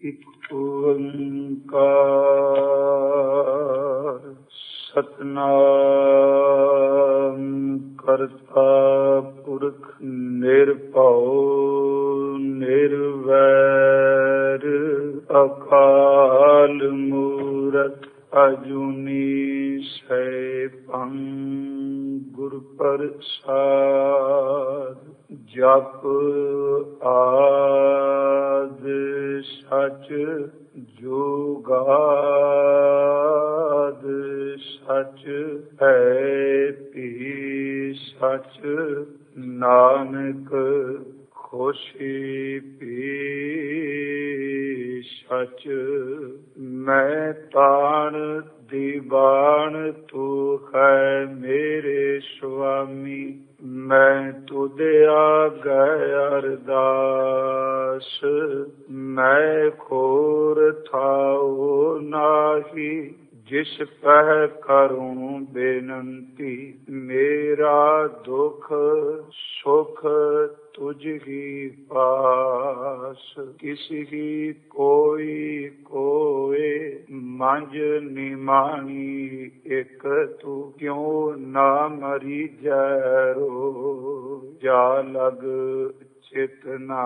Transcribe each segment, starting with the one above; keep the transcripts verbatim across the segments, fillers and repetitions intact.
ਇਕ ਓੰਕਾਰ ਸਤਿਨਾਮ ਕਰਤਾ ਪੁਰਖ ਨਿਰਭਉ ਨਿਰਵੈਰ ਅਕਾਲ ਮੂਰਤ ਅਜੂਨੀ ਸੈਭੰ ਗੁਰ ਪ੍ਰਸਾਦ। ਜਪ ਆਦਿ ਸਚ ਜੁਗਾਦ ਸਚ ਹੈ ਭੀ ਸਚ ਨਾਨਕ ਖੁਸ਼ੀ ਭੀ ਸਚ। ਮੈਂ ਤਾਣ ਦੀਵਾਨ ਤੂੰ ਹੈ ਮੇਰੇ ਸੁਆਮੀ। ਮੈਂ ਤੁਧ ਆਗੈ ਅਰਦਾਸ ਮੈਂ ਖੋਰ ਥਾਉ ਨਾਹੀ। ਜਿਸ ਪਹਿ ਕਰੂੰ ਬੇਨੰਤੀ ਮੇਰਾ ਦੁਖ ਸੁਖ ਤੁਝ ਹੀ ਪਾਸ। ਕਿਸੀ ਕੋਈ ਕੋਏ ਮੰਝ ਨਿਮਾਣੀ ਇਕ ਤੂੰ ਕਿਉ ਨਾ ਮਰੀ ਜੈ ਰੋ। ਜਾ ਲਗ ਚਿਤ ਨਾ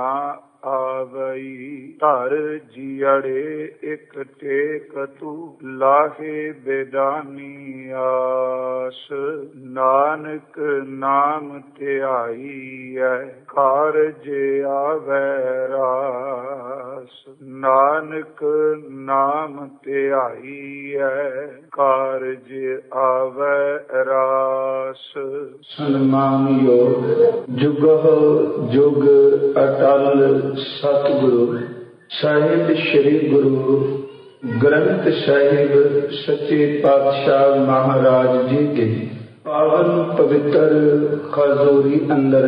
ਆਵਈ ਧਰ ਜੀਅੜੇ ਇਕ ਟੇਕ ਤੂੰ ਲਾਹੇ ਬੇਦਾਨੀ ਆਸ। ਨਾਨਕ ਨਾਮ ਧਿਆਈਐ ਕਾਰਜ ਆਵੈ ਰਾਸ। ਨਾਨਕ ਨਾਮ ਧਿਆਈਐ ਕਾਰਜ ਆਵੈ ਰਾਸ। ਸਨਮਾਨਯੋਗ ਜੁਗਹ ਜੁਗ ਅਟਲ ਸਤਿਗੁਰੂ ਸਾਹਿਬ ਸ੍ਰੀ ਗੁਰੂ ਗ੍ਰੰਥ ਸਾਹਿਬ ਸੱਚੇ ਪਾਤਸ਼ਾਹ ਮਹਾਰਾਜ ਜੀ ਦੇ ਪਾਵਨ ਪਵਿੱਤਰ ਖਜ਼ੂਰੀ ਅੰਦਰ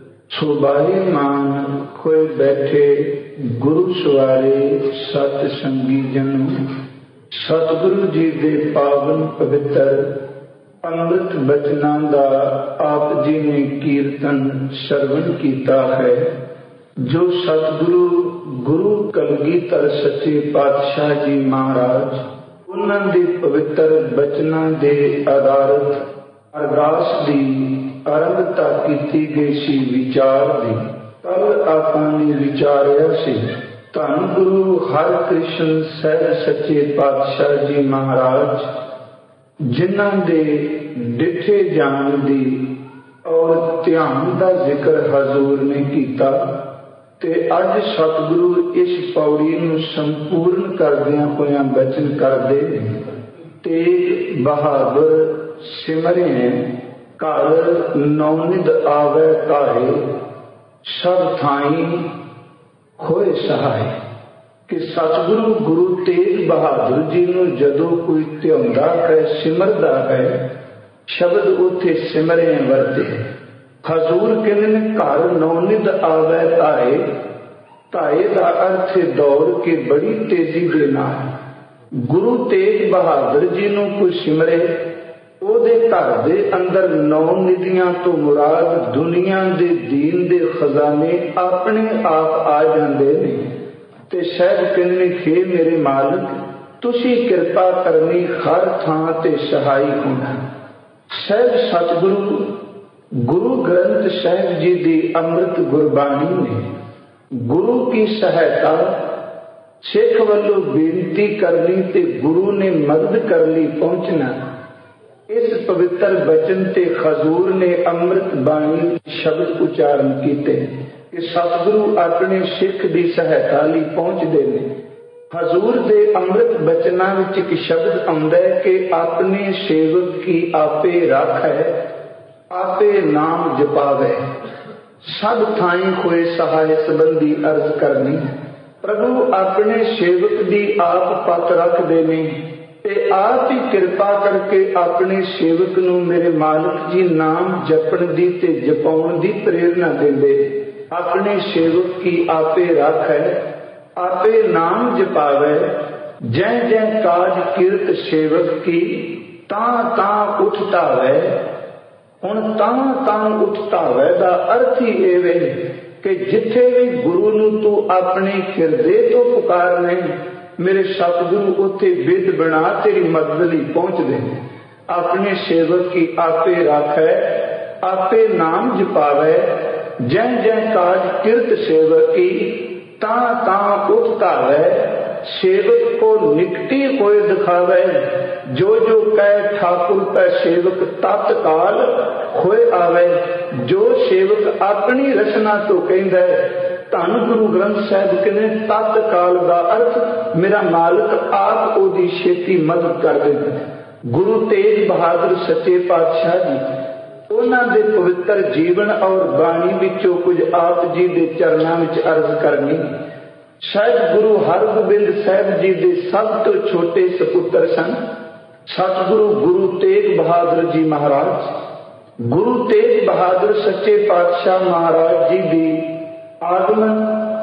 ਸੁਭਾਏਮਾਨ ਹੋਏ ਬੈਠੇ ਗੁਰੂ ਸਵਾਰੇ ਸਤ ਸੰਗੀ ਜਨ ਸਤਿਗੁਰੂ ਜੀ ਦੇ ਪਾਵਨ ਪਵਿੱਤਰ ਅੰਮ੍ਰਿਤ ਬਚਨਾਂ ਦਾ ਆਪ ਜੀ ਨੇ ਕੀਰਤਨ ਸਰਵਣ ਕੀਤਾ ਹੈ, ਜੋ ਸਤਿਗੁਰੂ ਗੁਰੂ ਕਲਗੀਧਰ ਸੱਚੇ ਪਾਤਸ਼ਾਹ ਜੀ ਮਹਾਰਾਜ ਉਹਨਾਂ ਦੇ ਪਵਿੱਤਰ ਬਚਨਾਂ ਦੇ ਆਧਾਰਿਤ ਅਰਦਾਸ ਦੀ ਆਰੰਭਤਾ ਕੀਤੀ ਗਈ ਸੀ ਵਿਚਾਰ ਦੀ। ਕੱਲ ਆਪਾਂ ਨੇ ਵਿਚਾਰਿਆ ਸੀ ਧੰਨ ਗੁਰੂ ਹਰਿਕ੍ਰਿਸ਼ਨ ਸਾਹਿਬ ਸੱਚੇ ਪਾਤਸ਼ਾਹ ਜੀ ਮਹਾਰਾਜ ਜਿਨ੍ਹਾਂ ਦੇ ਡਿੱਠੇ ਜਾਣ ਦੀ ਔਰ ਧਿਆਨ ਦਾ ਜ਼ਿਕਰ ਹਜ਼ੂਰ ਨੇ ਕੀਤਾ ਤੇ ਅੱਜ ਸਤਿਗੁਰੂ ਇਸ ਪੌੜੀ ਨੂੰ ਸੰਪੂਰਨ ਕਰਦਿਆਂ ਹੋਇਆਂ ਬਚਨ ਕਰਦੇ ਤੇਗ ਬਹਾਦਰ ਸਿਮਰੇ ਘਰ ਨੌਨਿਦ ਆਵੈ ਕਾਹੇ ਸਭ ਥਾਈ ਹੋਏ ਸਹਾਏ। ਕਿ ਸਤਿਗੁਰੂ ਗੁਰੂ ਤੇਗ ਬਹਾਦਰ ਜੀ ਨੂੰ ਜਦੋਂ ਕੋਈ ਧਿਆਉਂਦਾ ਹੈ ਸਿਮਰਦਾ ਹੈ ਸ਼ਬਦ ਉੱਥੇ ਸਿਮਰੇ ਵਰਤੇ। ਹਜ਼ੂਰ ਕਹਿੰਦੇ ਨੇ ਘਰ ਨੌਨਿਦ ਆਵੈ ਧਾਏ। ਧਾਏ ਦਾ ਅਰਥ ਹੈ ਦੌੜ ਕੇ ਬੜੀ ਤੇਜ਼ੀ ਦੇ ਨਾਲ। ਗੁਰੂ ਤੇਗ ਬਹਾਦਰ ਜੀ ਨੂੰ ਕੋਈ ਸਿਮਰੇ ਉਹਦੇ ਘਰ ਦੇ ਅੰਦਰ ਨੌ ਨਿਧੀਆਂ ਤੋਂ ਮੁਰਾਦ ਦੁਨੀਆ ਦੇ ਦੀਨ ਦੇ ਖਜ਼ਾਨੇ ਆਪਣੇ ਆਪ ਆ ਜਾਂਦੇ ਨੇ। ਤੇ ਸਾਹਿਬ ਕਹਿੰਦੇ ਖੇ ਮੇਰੇ ਮਾਲਕ ਤੁਸੀਂ ਕਿਰਪਾ ਕਰਨੀ ਹਰ ਥਾਂ ਤੇ ਸਹਾਈ ਹੋਣਾ। ਸਾਹਿਬ ਸਤਿਗੁਰੂ ਗੁਰੂ ਗ੍ਰੰਥ ਸਾਹਿਬ ਜੀ ਦੀ ਅੰਮ੍ਰਿਤ ਗੁਰਬਾਣੀ ਨੇ ਗੁਰੂ ਕੀ ਸਹਾਇਤਾ ਸਿੱਖ ਵੱਲੋਂ ਬੇਨਤੀ ਕਰਨੀ ਤੇ ਗੁਰੂ ਨੇ ਮਦਦ ਕਰਨ ਲਈ ਪਹੁੰਚਣਾ। ਇਸ ਪਵਿੱਤਰ ਬਚਨ ਤੇ ਹਜ਼ੂਰ ਨੇ ਅੰਮ੍ਰਿਤ ਬਾਣੀ ਸ਼ਬਦ ਉਚਾਰਨ ਕੀਤੇ ਕਿ ਸਤਿਗੁਰੂ ਆਪਣੇ ਸਿੱਖ ਦੀ ਸਹਾਇਤਾ ਲਈ ਪਹੁੰਚਦੇ ਨੇ। ਹਜ਼ੂਰ ਦੇ ਅੰਮ੍ਰਿਤ ਬਚਨਾਂ ਵਿੱਚ ਇੱਕ ਸ਼ਬਦ ਆਉਂਦਾ ਹੈ ਕਿ ਆਪਣੇ ਸੇਵਕ ਕੀ ਆਪੇ ਰਾਖੈ ਆਪੇ ਨਾਮ ਜਪਾਵੇ। ਸਭ ਥਾਈਂ ਹੋਏ ਸਹਾਇ ਸੰਬੰਧੀ ਅਰਜ਼ ਕਰਨੀ। ਪ੍ਰਭੂ ਆਪਣੇ ਸੇਵਕ ਦੀ ਆਪ ਪਤ ਰੱਖਦੇ ਨੇ ਤੇ ਆਪ ਹੀ ਕਿਰਪਾ ਕਰਕੇ ਆਪਣੇ ਸੇਵਕ ਨੂੰ ਮੇਰੇ ਮਾਲਕ ਜੀ ਨਾਮ ਜਪਣ ਦੀ ਤੇ ਜਪਾਉਣ ਦੀ ਪ੍ਰੇਰਨਾ ਦਿੰਦੇ। ਆਪਣੇ ਸੇਵਕ ਕੀ ਆਪੇ ਰਾਖੈ ਆਪੇ ਨਾਮ ਜਪਾਵੇ। ਜੈ ਜੈ ਕਾਜ ਕੀਰਤ ਸੇਵਕ ਕੀ ਤਾਂ ਤਾਂ ਉਠਤਾਵੇ। ਹੁਣ ਤਾਂ ਤਾਂ ਉਠਤਾਵੇ ਦਾ ਅਰਥ ਹੀ ਇਹ ਵੇ कि जिथे भी गुरु नूं तू अपने हिरदे तो पुकारने, मेरे सतगुरु उथे विद बना तेरी मदद लई पहुंचदे। अपने सेवक की आपे राखै, आपे नाम जपावै, जै जै काज किरत सेवक की, तां तां उठ धावै। सेवक को निकटी होए दिखावै, जो जो कह ठाकुर पै सेवक तत्काल होए आवे। जो सेवक अपनी रचना तो कहंदा है, धन गुरु ग्रंथ साहिब कहने तत्काल का अर्थ मेरा मालिक आप ओदी छेती मदद कर दे। गुरु तेग बहादुर सच्चे पातशाह जी उन्हां दे पवित्र जीवन और बाणी विचों कुछ आप जी दे चरनां विच अर्ज करनी। शायद गुरु हरगोबिंद साहिब जी दे सब तो छोटे सपुत्र सन सतगुरु गुरु तेग बहादुर जी महाराज। गुरु तेग बहादुर सच्चे पातशाह महाराज जी दी आगमन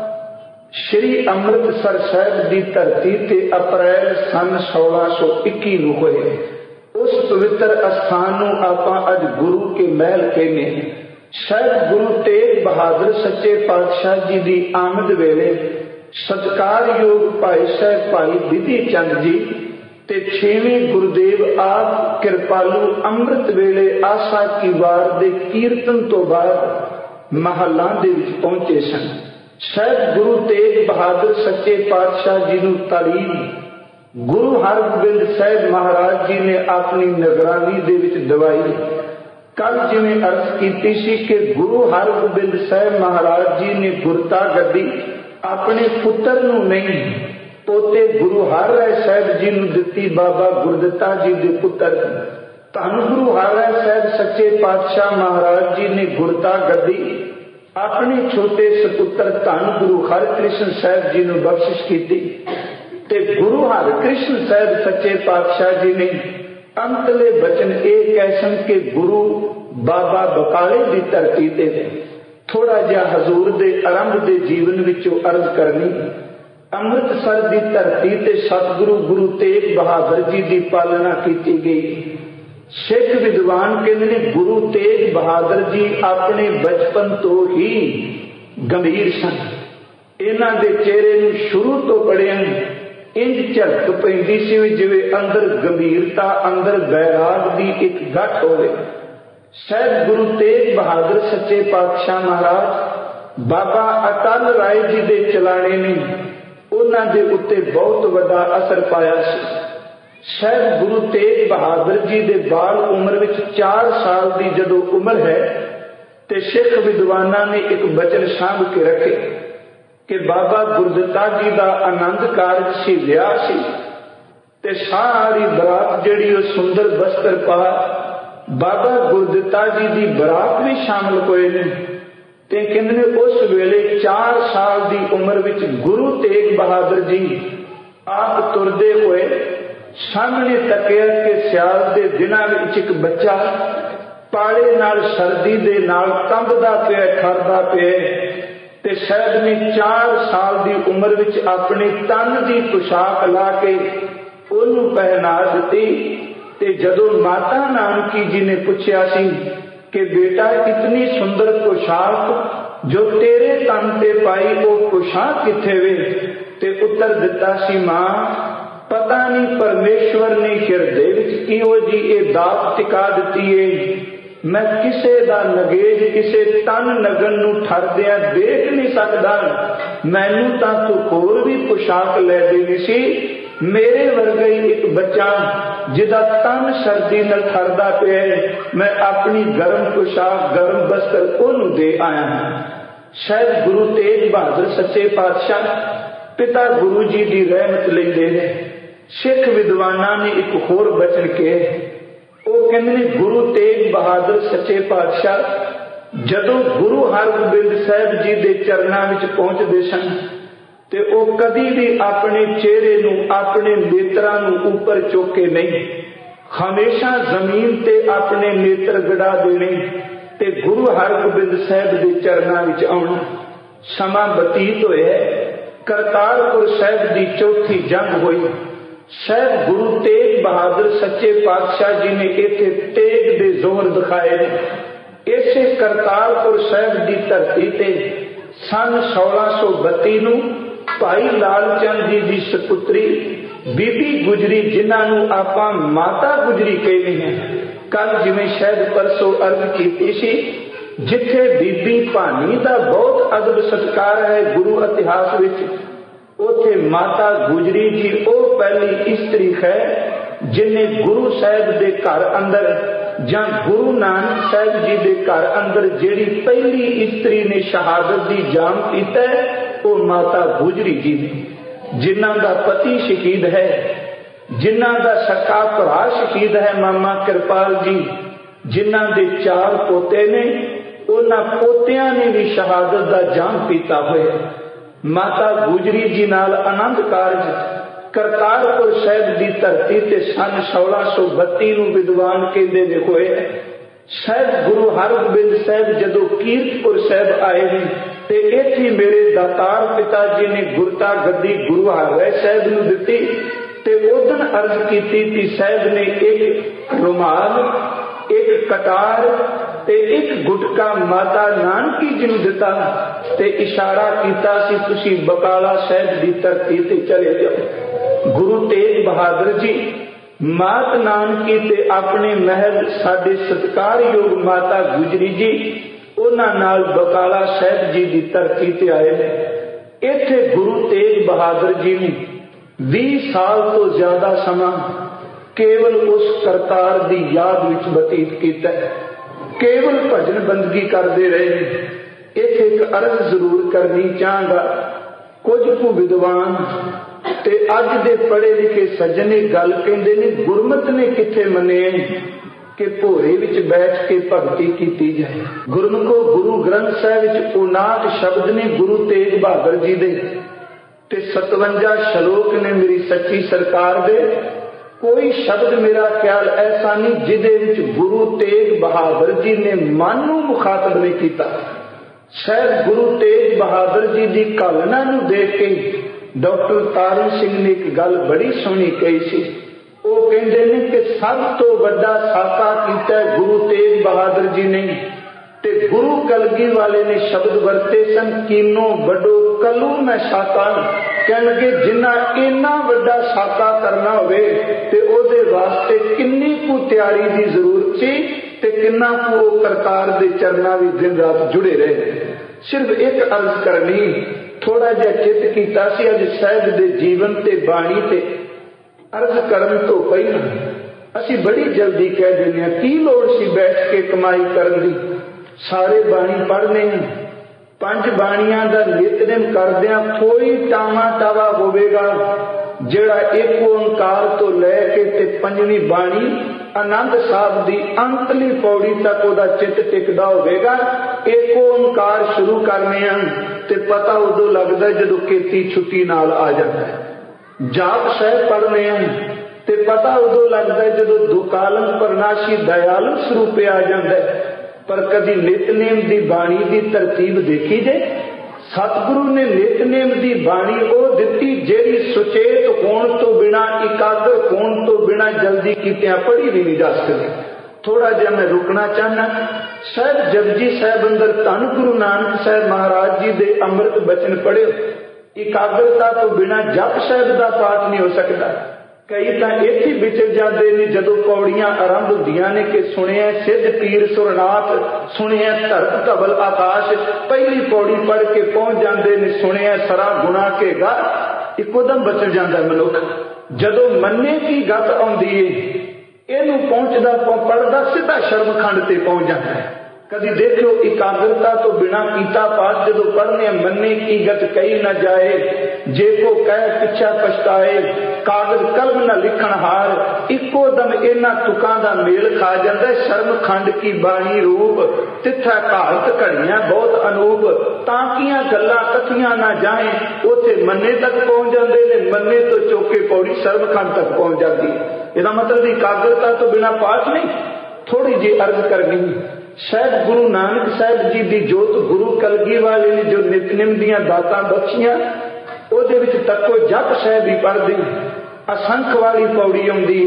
श्री अमृतसर साहिब दी धरती ते अप्रैल सन सोलह सौ इक्की नूं होए। उस पवित्र अस्थान नूं आपां अज गुरु के महल कहने। शायद गुरु तेग बहादुर सच्चे पातशाह जी दी आमद वेले सत्कारयोग भाई साहब भाई बिधि चंद जी ते छेवें गुरुदेव आप कृपालू अमृत वेले आशा की वार दे कीर्तन तो बाद महलां दे विच पहुंचे सन। शायद गुरु तेग बहादुर सच्चे पातशाह जी नूं तालीम गुरु हरगोबिंद साहिब महाराज जी ने अपनी निगरानी दे विच दवाई। कल जिवें अर्ज कीती सी कि गुरु हरगोबिंद साहिब महाराज जी ने गुरता गद्दी अपने पुत्र नूं नहीं पोते गुरु हर राय साहिब जी नूं दित्ती। बाबा गुरदिता जी दे पुत्र धन गुरु हर राय साहिब सच्चे पातशाह महाराज जी ने गुरता गद्दी अपने छोटे सपुत्र धन गुरु हरकृष्ण साहिब जी नूं बख्शिश कीती। ते गुरु हरकृष्ण साहिब सच्चे पातशाह जी ने अंतले बचन ये कह सन के गुरु बाबा बकाले दी धरती ते थोड़ा जिहा हजूर दे आरंभ दे जीवन विचों अर्ज करनी। अमृतसर दी धरती ते सतगुरु गुरु तेग बहादुर जी दी पालना की गई। सिख विद्वान कहते हैं गुरु तेग बहादुर जी अपने बचपन तो ही गंभीर सन। इन्हां दे चेहरे नूं शुरू तो पढ़िया इंज झलक पैंदी सी जिवें अंदर गंभीरता अंदर बैराग दी एक गठ होवे। शायद गुरु तेग बहादुर सच्चे पातशाह महाराज बाबा अटल राय जी दे चलाने ने उन्हां दे उत्ते बहुत वड्डा असर पाया सी। शायद गुरु तेग बहादुर जी दे बाल उम्र विच चार साल दी जदों उम्र है ते सिख विद्वानां ने एक बचन सांभ के रखे कि बाबा गुरदिता जी दा आनंद कारज सी विआह सी ते सारी बरात जिहड़ी ओ सुंदर बस्तर पा बाबा गुरदिता जी दी बरात भी शामिल होए ने। ते कहंदे उस वेले चार साल दी उम्र विच गुरु तेग बहादुर जी आप तुरदे होए सामने तकिया के सियाल दे दिनां विच एक बच्चा पाले नाल सर्दी दे नाल कंबदा पिया ठरदा पिया ते शायद ने चार साल दी उम्र विच अपने तन दी पोशाक ला के ओनू पहना दित्ती। ते जदों माता नानकी जी ने पूछया सी कि बेटा इतनी सुंदर पोशाक जो तेरे तन ते पाई वो पोशाक किथे वे, ते उत्तर दिता सी मां पता नहीं परमेश्वर ने हिरदे विच किहो जी ये दात टिका दिती है। मैं किसे दा नगेज किसे तन नगन नूं ठरदिया देख नहीं सकदा। मैनू तां तू होर भी पोशाक लै देनी सी। मेरे वर्गा ही एक बच्चा जिदा तन सर्दी नाल ठरदा पिया मैं अपनी गर्म पोशाक गर्म बस्तर ओनू दे आया हूं। शायद गुरु तेग बहादुर सच्चे पातशाह पिता गुरु जी की रहमत लेंदे ने। सिख विद्वानां ने एक होर बचन कहे वो कहंदे गुरु तेग बहादुर सच्चे पातशाह जदों गुरु हरगोबिंद साहिब जी के चरनां विच पहुंचदे सन ते ओ कदी भी अपने चेहरे नूं अपने नेत्रां नूं ऊपर चुक के नहीं हमेशा जमीन ते अपने नेत्र गड़ा देने ते गुरु हरगोबिंद साहिब के चरनां विच आउणा। समा बतीत होया करतारपुर साहिब की चौथी जंग हुई। शायद गुरु तेग बहादुर सच्चे पातशाह जी ने इत्थे तेग दे जोर दिखाए। इसे करतारपुर साहिब की धरती ते सन सोलह सौ बत्ती नूं भाई लाल चंद जी की सपुत्री बीबी गुजरी, जिन्हों आपां माता गुजरी कहते हैं, कल जिवें शायद परसों अर्ज की सी, जिथे बीबी भानी का बहुत अदब सत्कार है गुरु इतिहास विच, उथे माता गुजरी जी वो पहली इस्त्री है जिन्हें गुरु साहब के घर अंदर जां गुरु नानक साहब जी के घर अंदर जिहड़ी पहली इस्त्री ने शहादत की जाम कीता है, वो माता गुजरी जी ने, जिन्हां दा पति शहीद है, जिन्हां दा सका भरा शहीद है मामा कृपाल जी, जिन्हां दे चार पोते ने, उन्हां पोतियां ने भी शहादत का जाम पीता होया। माता गुजरी जी नाल आनंद कारज करतारपुर साहिब की धरती ते सन सोलह सौ बत्ती नूं विद्वान कहंदे ने होए। साहिब गुरु हरगोबिंद साहिब जदों कीरतपुर साहिब आए ने ते इत्थे मेरे दातार पिता जी ने गुरता गद्दी गुरु हरराय साहिब नूं दित्ती ते उदन अर्ज कीती कि साहिब ने एक रुमाल, एक कटार ते एक गुटका माता नानकी जी नूं दिता ते इशारा कीता सी तुसी बकाला साहिब की धरती ते चले जाओ। गुरु तेग बहादुर जी मात नानकी ते अपने महल साडे सत्कारयोग माता गुजरी जी उन्हां नाल बकाला साहिब जी की धरती ते आए ने। इत्थे गुरु तेग बहादुर जी ने बीस साल तो ज्यादा समा केवल उस करतार की याद विच बतीत किया, केवल भजन बंदगी करते रहे। इत्थे एक अर्ज जरूर करनी चाहांगा, कुछ को विद्वान ते अज दे पढ़े लिखे सज्जने गल कहंदे ने गुरमत ने किथे मने कि भोरे विच बैठ के भगती की जाए। गुरमुखो गुरु ग्रंथ साहिब विच उनाहठ शब्द ने गुरु तेग बहादुर जी दे ते सतवंजा श्लोक ने मेरी सच्ची सरकार दे। कोई शब्द मेरा ख्याल ऐसा नहीं जिदे विच गुरु तेग बहादुर जी ने मन नूं मुखातब नहीं किया। शायद गुरु तेग बहादुर जी की कालना नूं देख के डॉक्टर तारू सिंह ने एक गल बड़ी सोहनी कही सी। वो कहते हैं कि सब तो बड़ा साका किया गुरु तेग बहादुर जी ने ते गुरु कलगी वाले ने शब्द वरते सन कीनो बड़ो कलू मैं साका। कह लगे जिन्ना इन्ना बड़ा साका करना होवे ते ओदे वास्ते किन्नी कु तैयारी की जरूरत सी ते किन्ना कु करतार दे चरना भी दिन रात जुड़े रहे। सिर्फ एक अर्ज करनी, थोड़ा जिहा चित कीता सी अज साहिब दे जीवन ते बाणी ते अर्ज करन तो पहला असी बड़ी जल्दी कह देने हैं की लोड़ सी बैठ के कमाई करन दी। सारे बाणी पढ़ने पंज बाणियां दा नितनेम करदियां कोई टावा टावा होवेगा जेड़ा एक ओंकार तो लैके ते पंजवीं बाणी आनंद साहब दी अंतली पौड़ी तक ओदा चित टिकदा होवेगा। एक ओंकार शुरू करने ते पता उदों लगदा जदों खेती छुट्टी नाल आ जाता है। जाप साहिब पढ़ने ते पता उदों लगदा जदों दुकालन परनाशी दयालु स्वरूपे आ जाता है। पर कभी नितनेम की बाणी की तरतीब देखी जे सतगुरु ने नितनेम की बाणी वो दिती जेड़ी सुचेत होने तो बिना एकाग्र होने तो बिना जल्दी कीतिया पढ़ी भी नहीं जा सकती। थोड़ा जिहा मैं रुकना चाहना। शायद जपजी साहब अंदर धन गुरु नानक साहब महाराज जी दे अमृत बचन पढ़ियो। एकाग्रता तो बिना जप साहब का पाठ नहीं हो सकता। कई तो इत्थे विचर जाते ने जदों पौड़ियां आरंभ होंदियां ने कि सुनिया सिद्ध पीर सुरनाथ, सुनिया धरत धवल आकाश। पहली पौड़ी पढ़ के पहुंच जाते ने सुनिया सरा गुना के गा। इकोदम बचल जाता मनुख। जदों मन्ने की गत आउंदी है इनू पहुंचदा पढ़दा सीधा शर्म खंड ते पहुंच जाता है। कभी देखो एकाग्रता तो बिना कीता पाठ जदों पढ़ने मन्ने की गत कही न जाए जे को कह पिछा पछताए कागज कलम न लिखण हार। इको दम इन्हां तुकां दा मेल खा जाता है। शर्म खंड की बाणी रूप तिथा घालत घड़ियां बहुत अनूप। ताकियां गल्लां कथियां ना जाए उथे मन्ने तक पहुंच जाते ने। मन्ने तो चौके पौड़ी शर्म खंड तक पहुंच जाती। इसका मतलब एकाग्रता तो बिना पाठ नहीं। थोड़ी जी अर्ज करनी। शायद गुरु नानक साहब जी की जोत गुरु कलगी वाले ने जो नितनेम दियां दातां बख्शियां ओदे विच तको जप साहब ही पढ़दे असंख वाली पौड़ी आउंदी।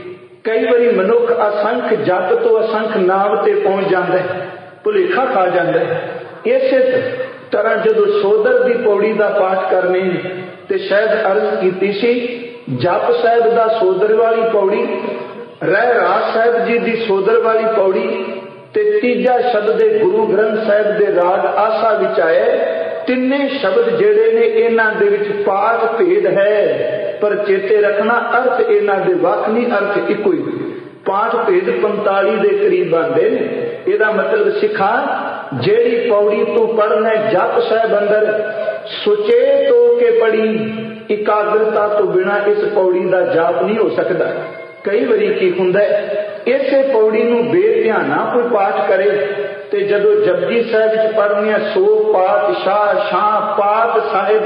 कई बारी मनुख असंख जप तो असंख नाम ते पहुंच जाता है, भुलेखा खा जाता है। इसे तरह जदों सोदर दी पौड़ी का पाठ करने ते शायद अर्ज की सी जप साहिब का सोदर वाली पौड़ी, रहरास साहिब जी की सोदर वाली पौड़ी ते तीजा शब्द गुरु ग्रंथ साहिब के राग आसा विच आए। तिन्ने शब्द जेड़े ने इन्हां दे विच पाठ भेद है, पर चेते रखना अर्थ इन्हां दे वख नहीं, अर्थ इको ही। पाठ भेद पंताली के करीब आते हैं। इहदा मतलब सिखा जेड़ी पौड़ी तू पढ़ना जप साहिब अंदर सुचेत होके पढ़ी, एकाग्रता तो बिना इस पौड़ी का जाप नहीं हो सकता। कई बारी की हुंदा इसे पौड़ी नूं बेध्याना कोई पाठ करे ते जदों जपजी साहिब च पढ़ने सो पातशाह शाह पात साहिब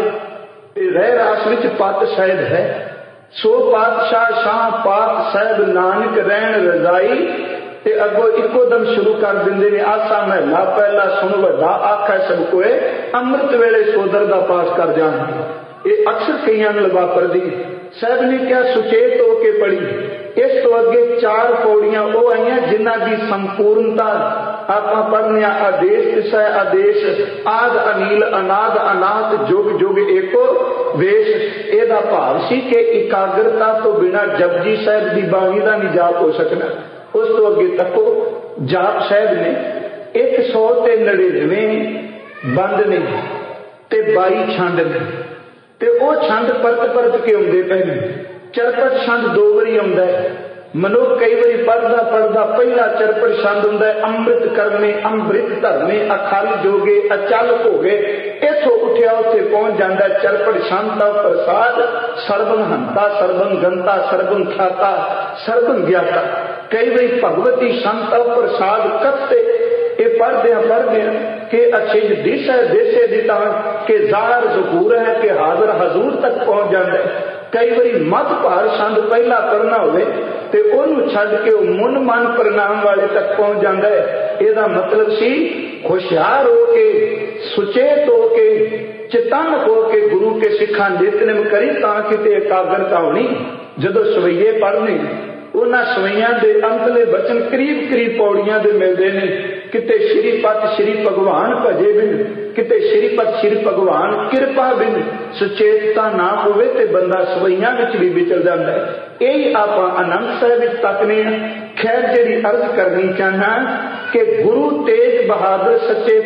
रहरास विच पत साहिब है, सो पातशाह शाह पात साहिब नानक रहन रजाई ते अगो इको दम शुरू कर देंदे ने आसा महला पहला सुन वड्डा आखा सब कोए अमृत वेले सोदर दा पाठ कर जान। ये अक्सर कईयां नूं वापरदी। साहब ने क्या सुचेत होके पढ़ी। इस तो अगे चार पौड़ियां वो आईयां जिन्हां दी संपूर्णता आपां पढ़ने आदेश तिसै आदेश आद अनील अनाद अनाथ जुग जुग एको वेश। एदा भाव सी कि एकाग्रता तो बिना जपजी साहिब दी बाणी दा नहीं जाप हो सकना। उस तो अगे तको जाप साहिब ने एक सौ ते नड़िनवे बंद ने ते बाई छंद ने ते ओ छंद परत परत के आउंदे पए ने। चरपट छंद दो बारी आउंदा है। मनुख कई बारी पढ़दा पढ़दा पहला चरपट छंद हुंदा है अमृत करने अमृत धरने अखल जोगे अचल भोगे। इथों उठिया उत्थे पहुंच जांदा चरपट छंद दा प्रसाद सर्वं हंता सर्वं गंता सर्वं ख्याता सर्वं ज्ञाता। कई बारी भगवती छंद दा प्रसाद कत्ते ये पढ़दे पढ़दे के अच्छे दिश है देसे दिता के जार जहूर है कि हाजर हजूर तक पहुंच जाता है। कई बारी मत भार छंद पहला पढ़ना होवे ते ओनू छड्ड के मुन मन परिणाम वाले तक पहुंच जाता है। इसदा मतलब सी होशियार होके सुचेत होके चेतन होके गुरु के सिखा नितनेम करी तां किते एकाग्रता होनी। जदों सवैये पढ़ने उन्हां सवैयां दे अंतले बचन करीब करीब पौड़ियां दे मिलदे ने। किते श्रीपत श्री भगवान भजे बिन किते श्रीपत श्री भगवान कृपा बिन सुचेतता ना होवे ते बंदा सवैयां विच भी विचल जांदा है। यही आपां आनंद साहिब विच तकने। खैर जिहड़ी अर्ज करनी चाहना कि गुरु तेग बहादुर सच्चे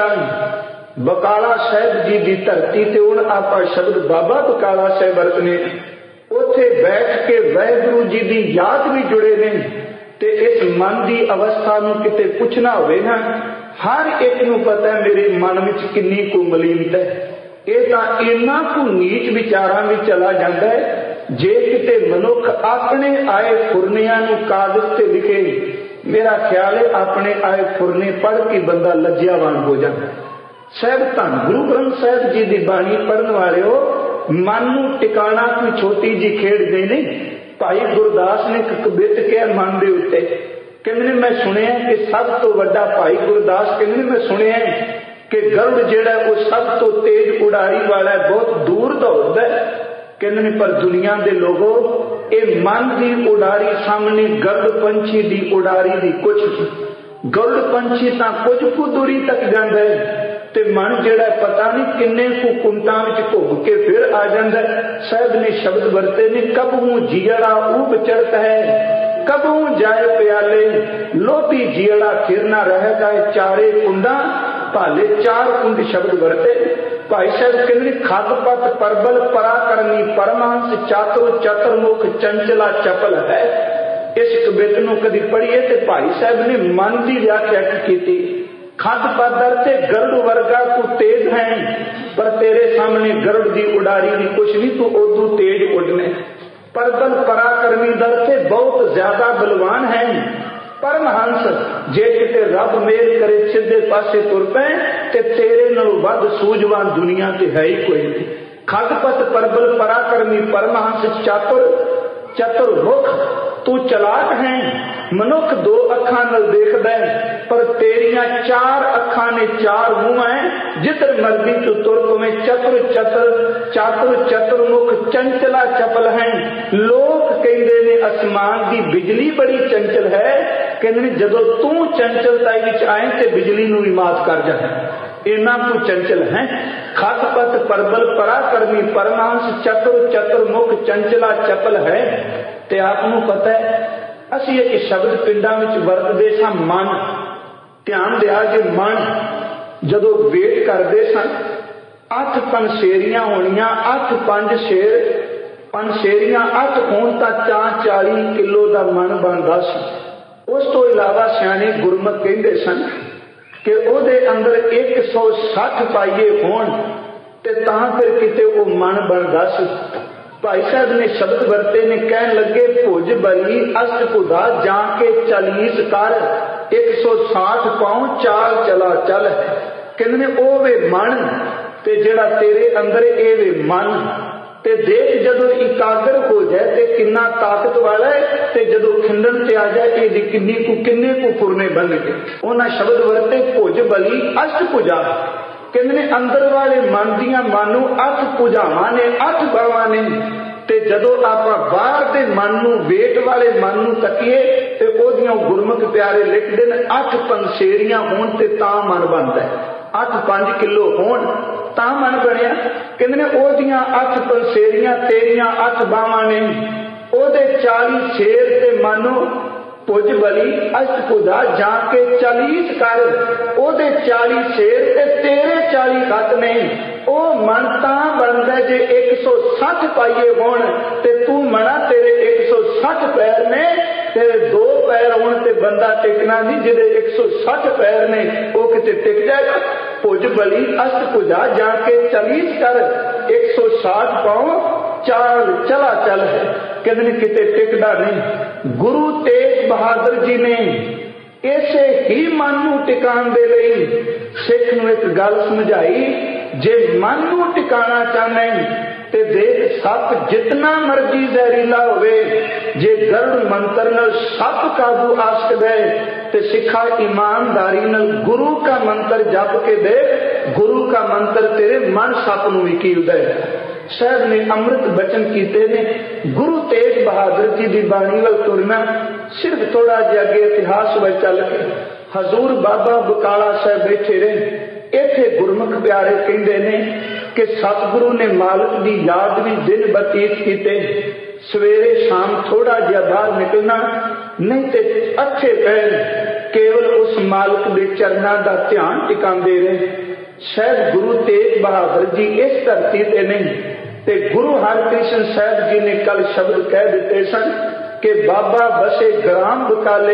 पातशाह बकाला साहिब जी की धरती ते हुण आपां शब्द बाबा बकाला साहिब वरतने। उत्थे बैठ के वाहिगुरू जी की याद भी जुड़े ने ते इस मन की अवस्था नूं किते पुछना होवे ना हर एक नूं पता है मेरे मन विच किन्नी कु मलीनता है। ये तां इन्ना कु नीच विचारां विच चला जांदा है जे किते मनुख अपने आए फुरनियां नूं कागज ते लिखे। मेरा ख्याल है अपने आए फुरने पढ़ के बंदा लज्जावान हो जाता। साहिब धन गुरु ग्रंथ साहिब जी की बाणी पढ़न वाले हो मन नूं टिकाणा कोई छोटी जी खेड़ गई नहीं। भाई गुरदास ने एक कवित किया मन दे उत्ते कहंदे मैं सुनिया कि सब तो वड्डा भाई गुरदास कहंदे मैं सुनिया कि गरुड़ जिहड़ा वो सब तो तेज उड़ारी वाला है बहुत दूर दौड़दा है। कहंदे पर दुनिया दे लोगों ये मन की उड़ारी सामने गरुड़ पंछी की उड़ारी दी कुछ। गरुड़ पंछी तां कुछ कु दूरी तक जांदा है ते मन जेड़ा पता नहीं किन्ने को कुंटां विच घुम के फिर आ जांदा है। साहिब ने शब्द वरते ने कबहू जियड़ा ऊब चढ़त है कबहू जाए प्याले लोभी जियड़ा फिरना रह जाए चारे कुंडा भाले चार कुंड शब्द वरते। भाई साहब कहते खगपत परबल पराकरणी परमहंस चातुर चतुर्मुख चंचला चपल है। इस कविता नूं कदी पढ़िए ते भाई साहब ने मन की व्याख्या की। खद पदर से गरुड़ वर्गा तू तेज है पर तेरे सामने गरुड़ की उड़ारी भी कुछ नहीं तू उदू तेज उड़ने। परबल पराक्रमी दर से बहुत ज्यादा बलवान है। परमहंस जे किते रब मेल करे सीधे पासे तुर पे ते तेरे नालों वध सूझवान दुनिया ते है ही कोई नहीं। खगपत परबल पराक्रमी परमहंस चातुर चतुर्मुख तू चलाक है। मनुख दो अखां नाल देखदा है पर तेरिया चार अखां ने चार मुंह है। जिधर मर्जी तू तुर पवे चतुर चतुर चातुर चतुर्मुख चंचला चपल है। लोग कहंदे ने आसमान की बिजली बड़ी चंचल है। कहंदे जदों तू चंचलताई विच आए ते बिजली नूं भी मात कर जाए। इना को चंचल है। खत पत परबल पराक्रमी परमांश चतुर चतुर मुख चंचला चपल है। ते आपनू पता है असी एक शब्द पिंडां विच वरतदे सां मन। ध्यान दिया जे मन जदों वेट करदे सन अठ पंसेरियां होणियां, अठ पंज शेर पंसेरियां अठ होण तां चार चाली किलो दा मन बनदा सी। उस तो इलावा सियाणे गुरमत कहंदे सन कि ओहदे अंदर एक सौ सठ पाइए होण ते तां फिर किते वो मन बनदा सी। भाई साहब ने शब्द वरते ने, कहन लगे भुज बली अष्टभुजा जाके चालीस कर, एक सौ साठ पाओ चाल चला चल है। कहंदे ने ओ वे मन ते जेड़ा तेरे अंदर ए वे मन ते देख जदों इकागर हो जाए ते किन्ना ताकत वाला है, ते जदों खिंडन ते आ जाए ये किन्नी को किन्ने को पुरने बन गए। उन्हें शब्द वरते भुज बली अष्टभुजा। कहंदे ने अंदर वाले मन दियां मानू अठ भुजावां ने, अठ बावां ने। ते जदों आपां बाहर दे मन नू वेट वाले मन नू तकीए ते ओदियां गुरमुख प्यारे लिखदे ने अठ पंसेरियां होण ते तां मन बनदा है, अठ पंज किलो होण तां मन बनया। कहंदे ने ओदियां अठ पंसेरियां तेरियां अठ बावां ने, ओदे चाली शेर ते मानो भुज बली अष्टभुजा जाके चालीस कर, ओदे चाली शेर ते तेरे चाली खत ने। ओ मन तां बनदा जे एक सौ सठ पाइए होण ते तू मना तेरे एक सौ सठ पैर ने, तेरे दो पैर होण ते बंदा टिकना नहीं, जिहदे एक सौ सठ पैर ने वो किते टिक जाएगा। भुज बली अष्टभुजा जाके चालीस कर, एक सौ साठ पाओ चाल चला चल है। कहते किते टिकदा नहीं। गुरु तेग बहादुर जी ने इसे ही मन नू टिकाण दे लई सिख नू एक गल समझाई, जे मन नू टिकाना चाहना ते देख सप जितना मर्जी जहरीला होवे, जे गरुड़ मंत्र नाल सप काबू आ सकदा है ते सिखा ईमानदारी नाल गुरु का मंत्र जप के दे, गुरु का मंत्र तेरे मन सप नू भी कीलदा है। साहब ने अमृत बचन कीते ने। गुरु तेग बहादुर जी की बाणी वाल तुरना, सिर्फ थोड़ा जिहा अगे इतिहास व चल के हजूर बाबा बकाला साहब बैठे रहे। इत्थे गुरमुख प्यारे कहंदे ने कि सतगुरु ने मालिक की याद में दिन बतीत कीते। सवेरे शाम थोड़ा जिहा बाहर निकलना, नहीं ते अच्छे पैर केवल उस मालिक के चरणों का ध्यान टिकांदे रहे। शायद गुरु तेग बहादुर जी इस धरती ते नहीं ते गुरु हरकृष्ण साहब जी ने कल शब्द कह दिते सन कि बाबा बसे ग्राम बकाले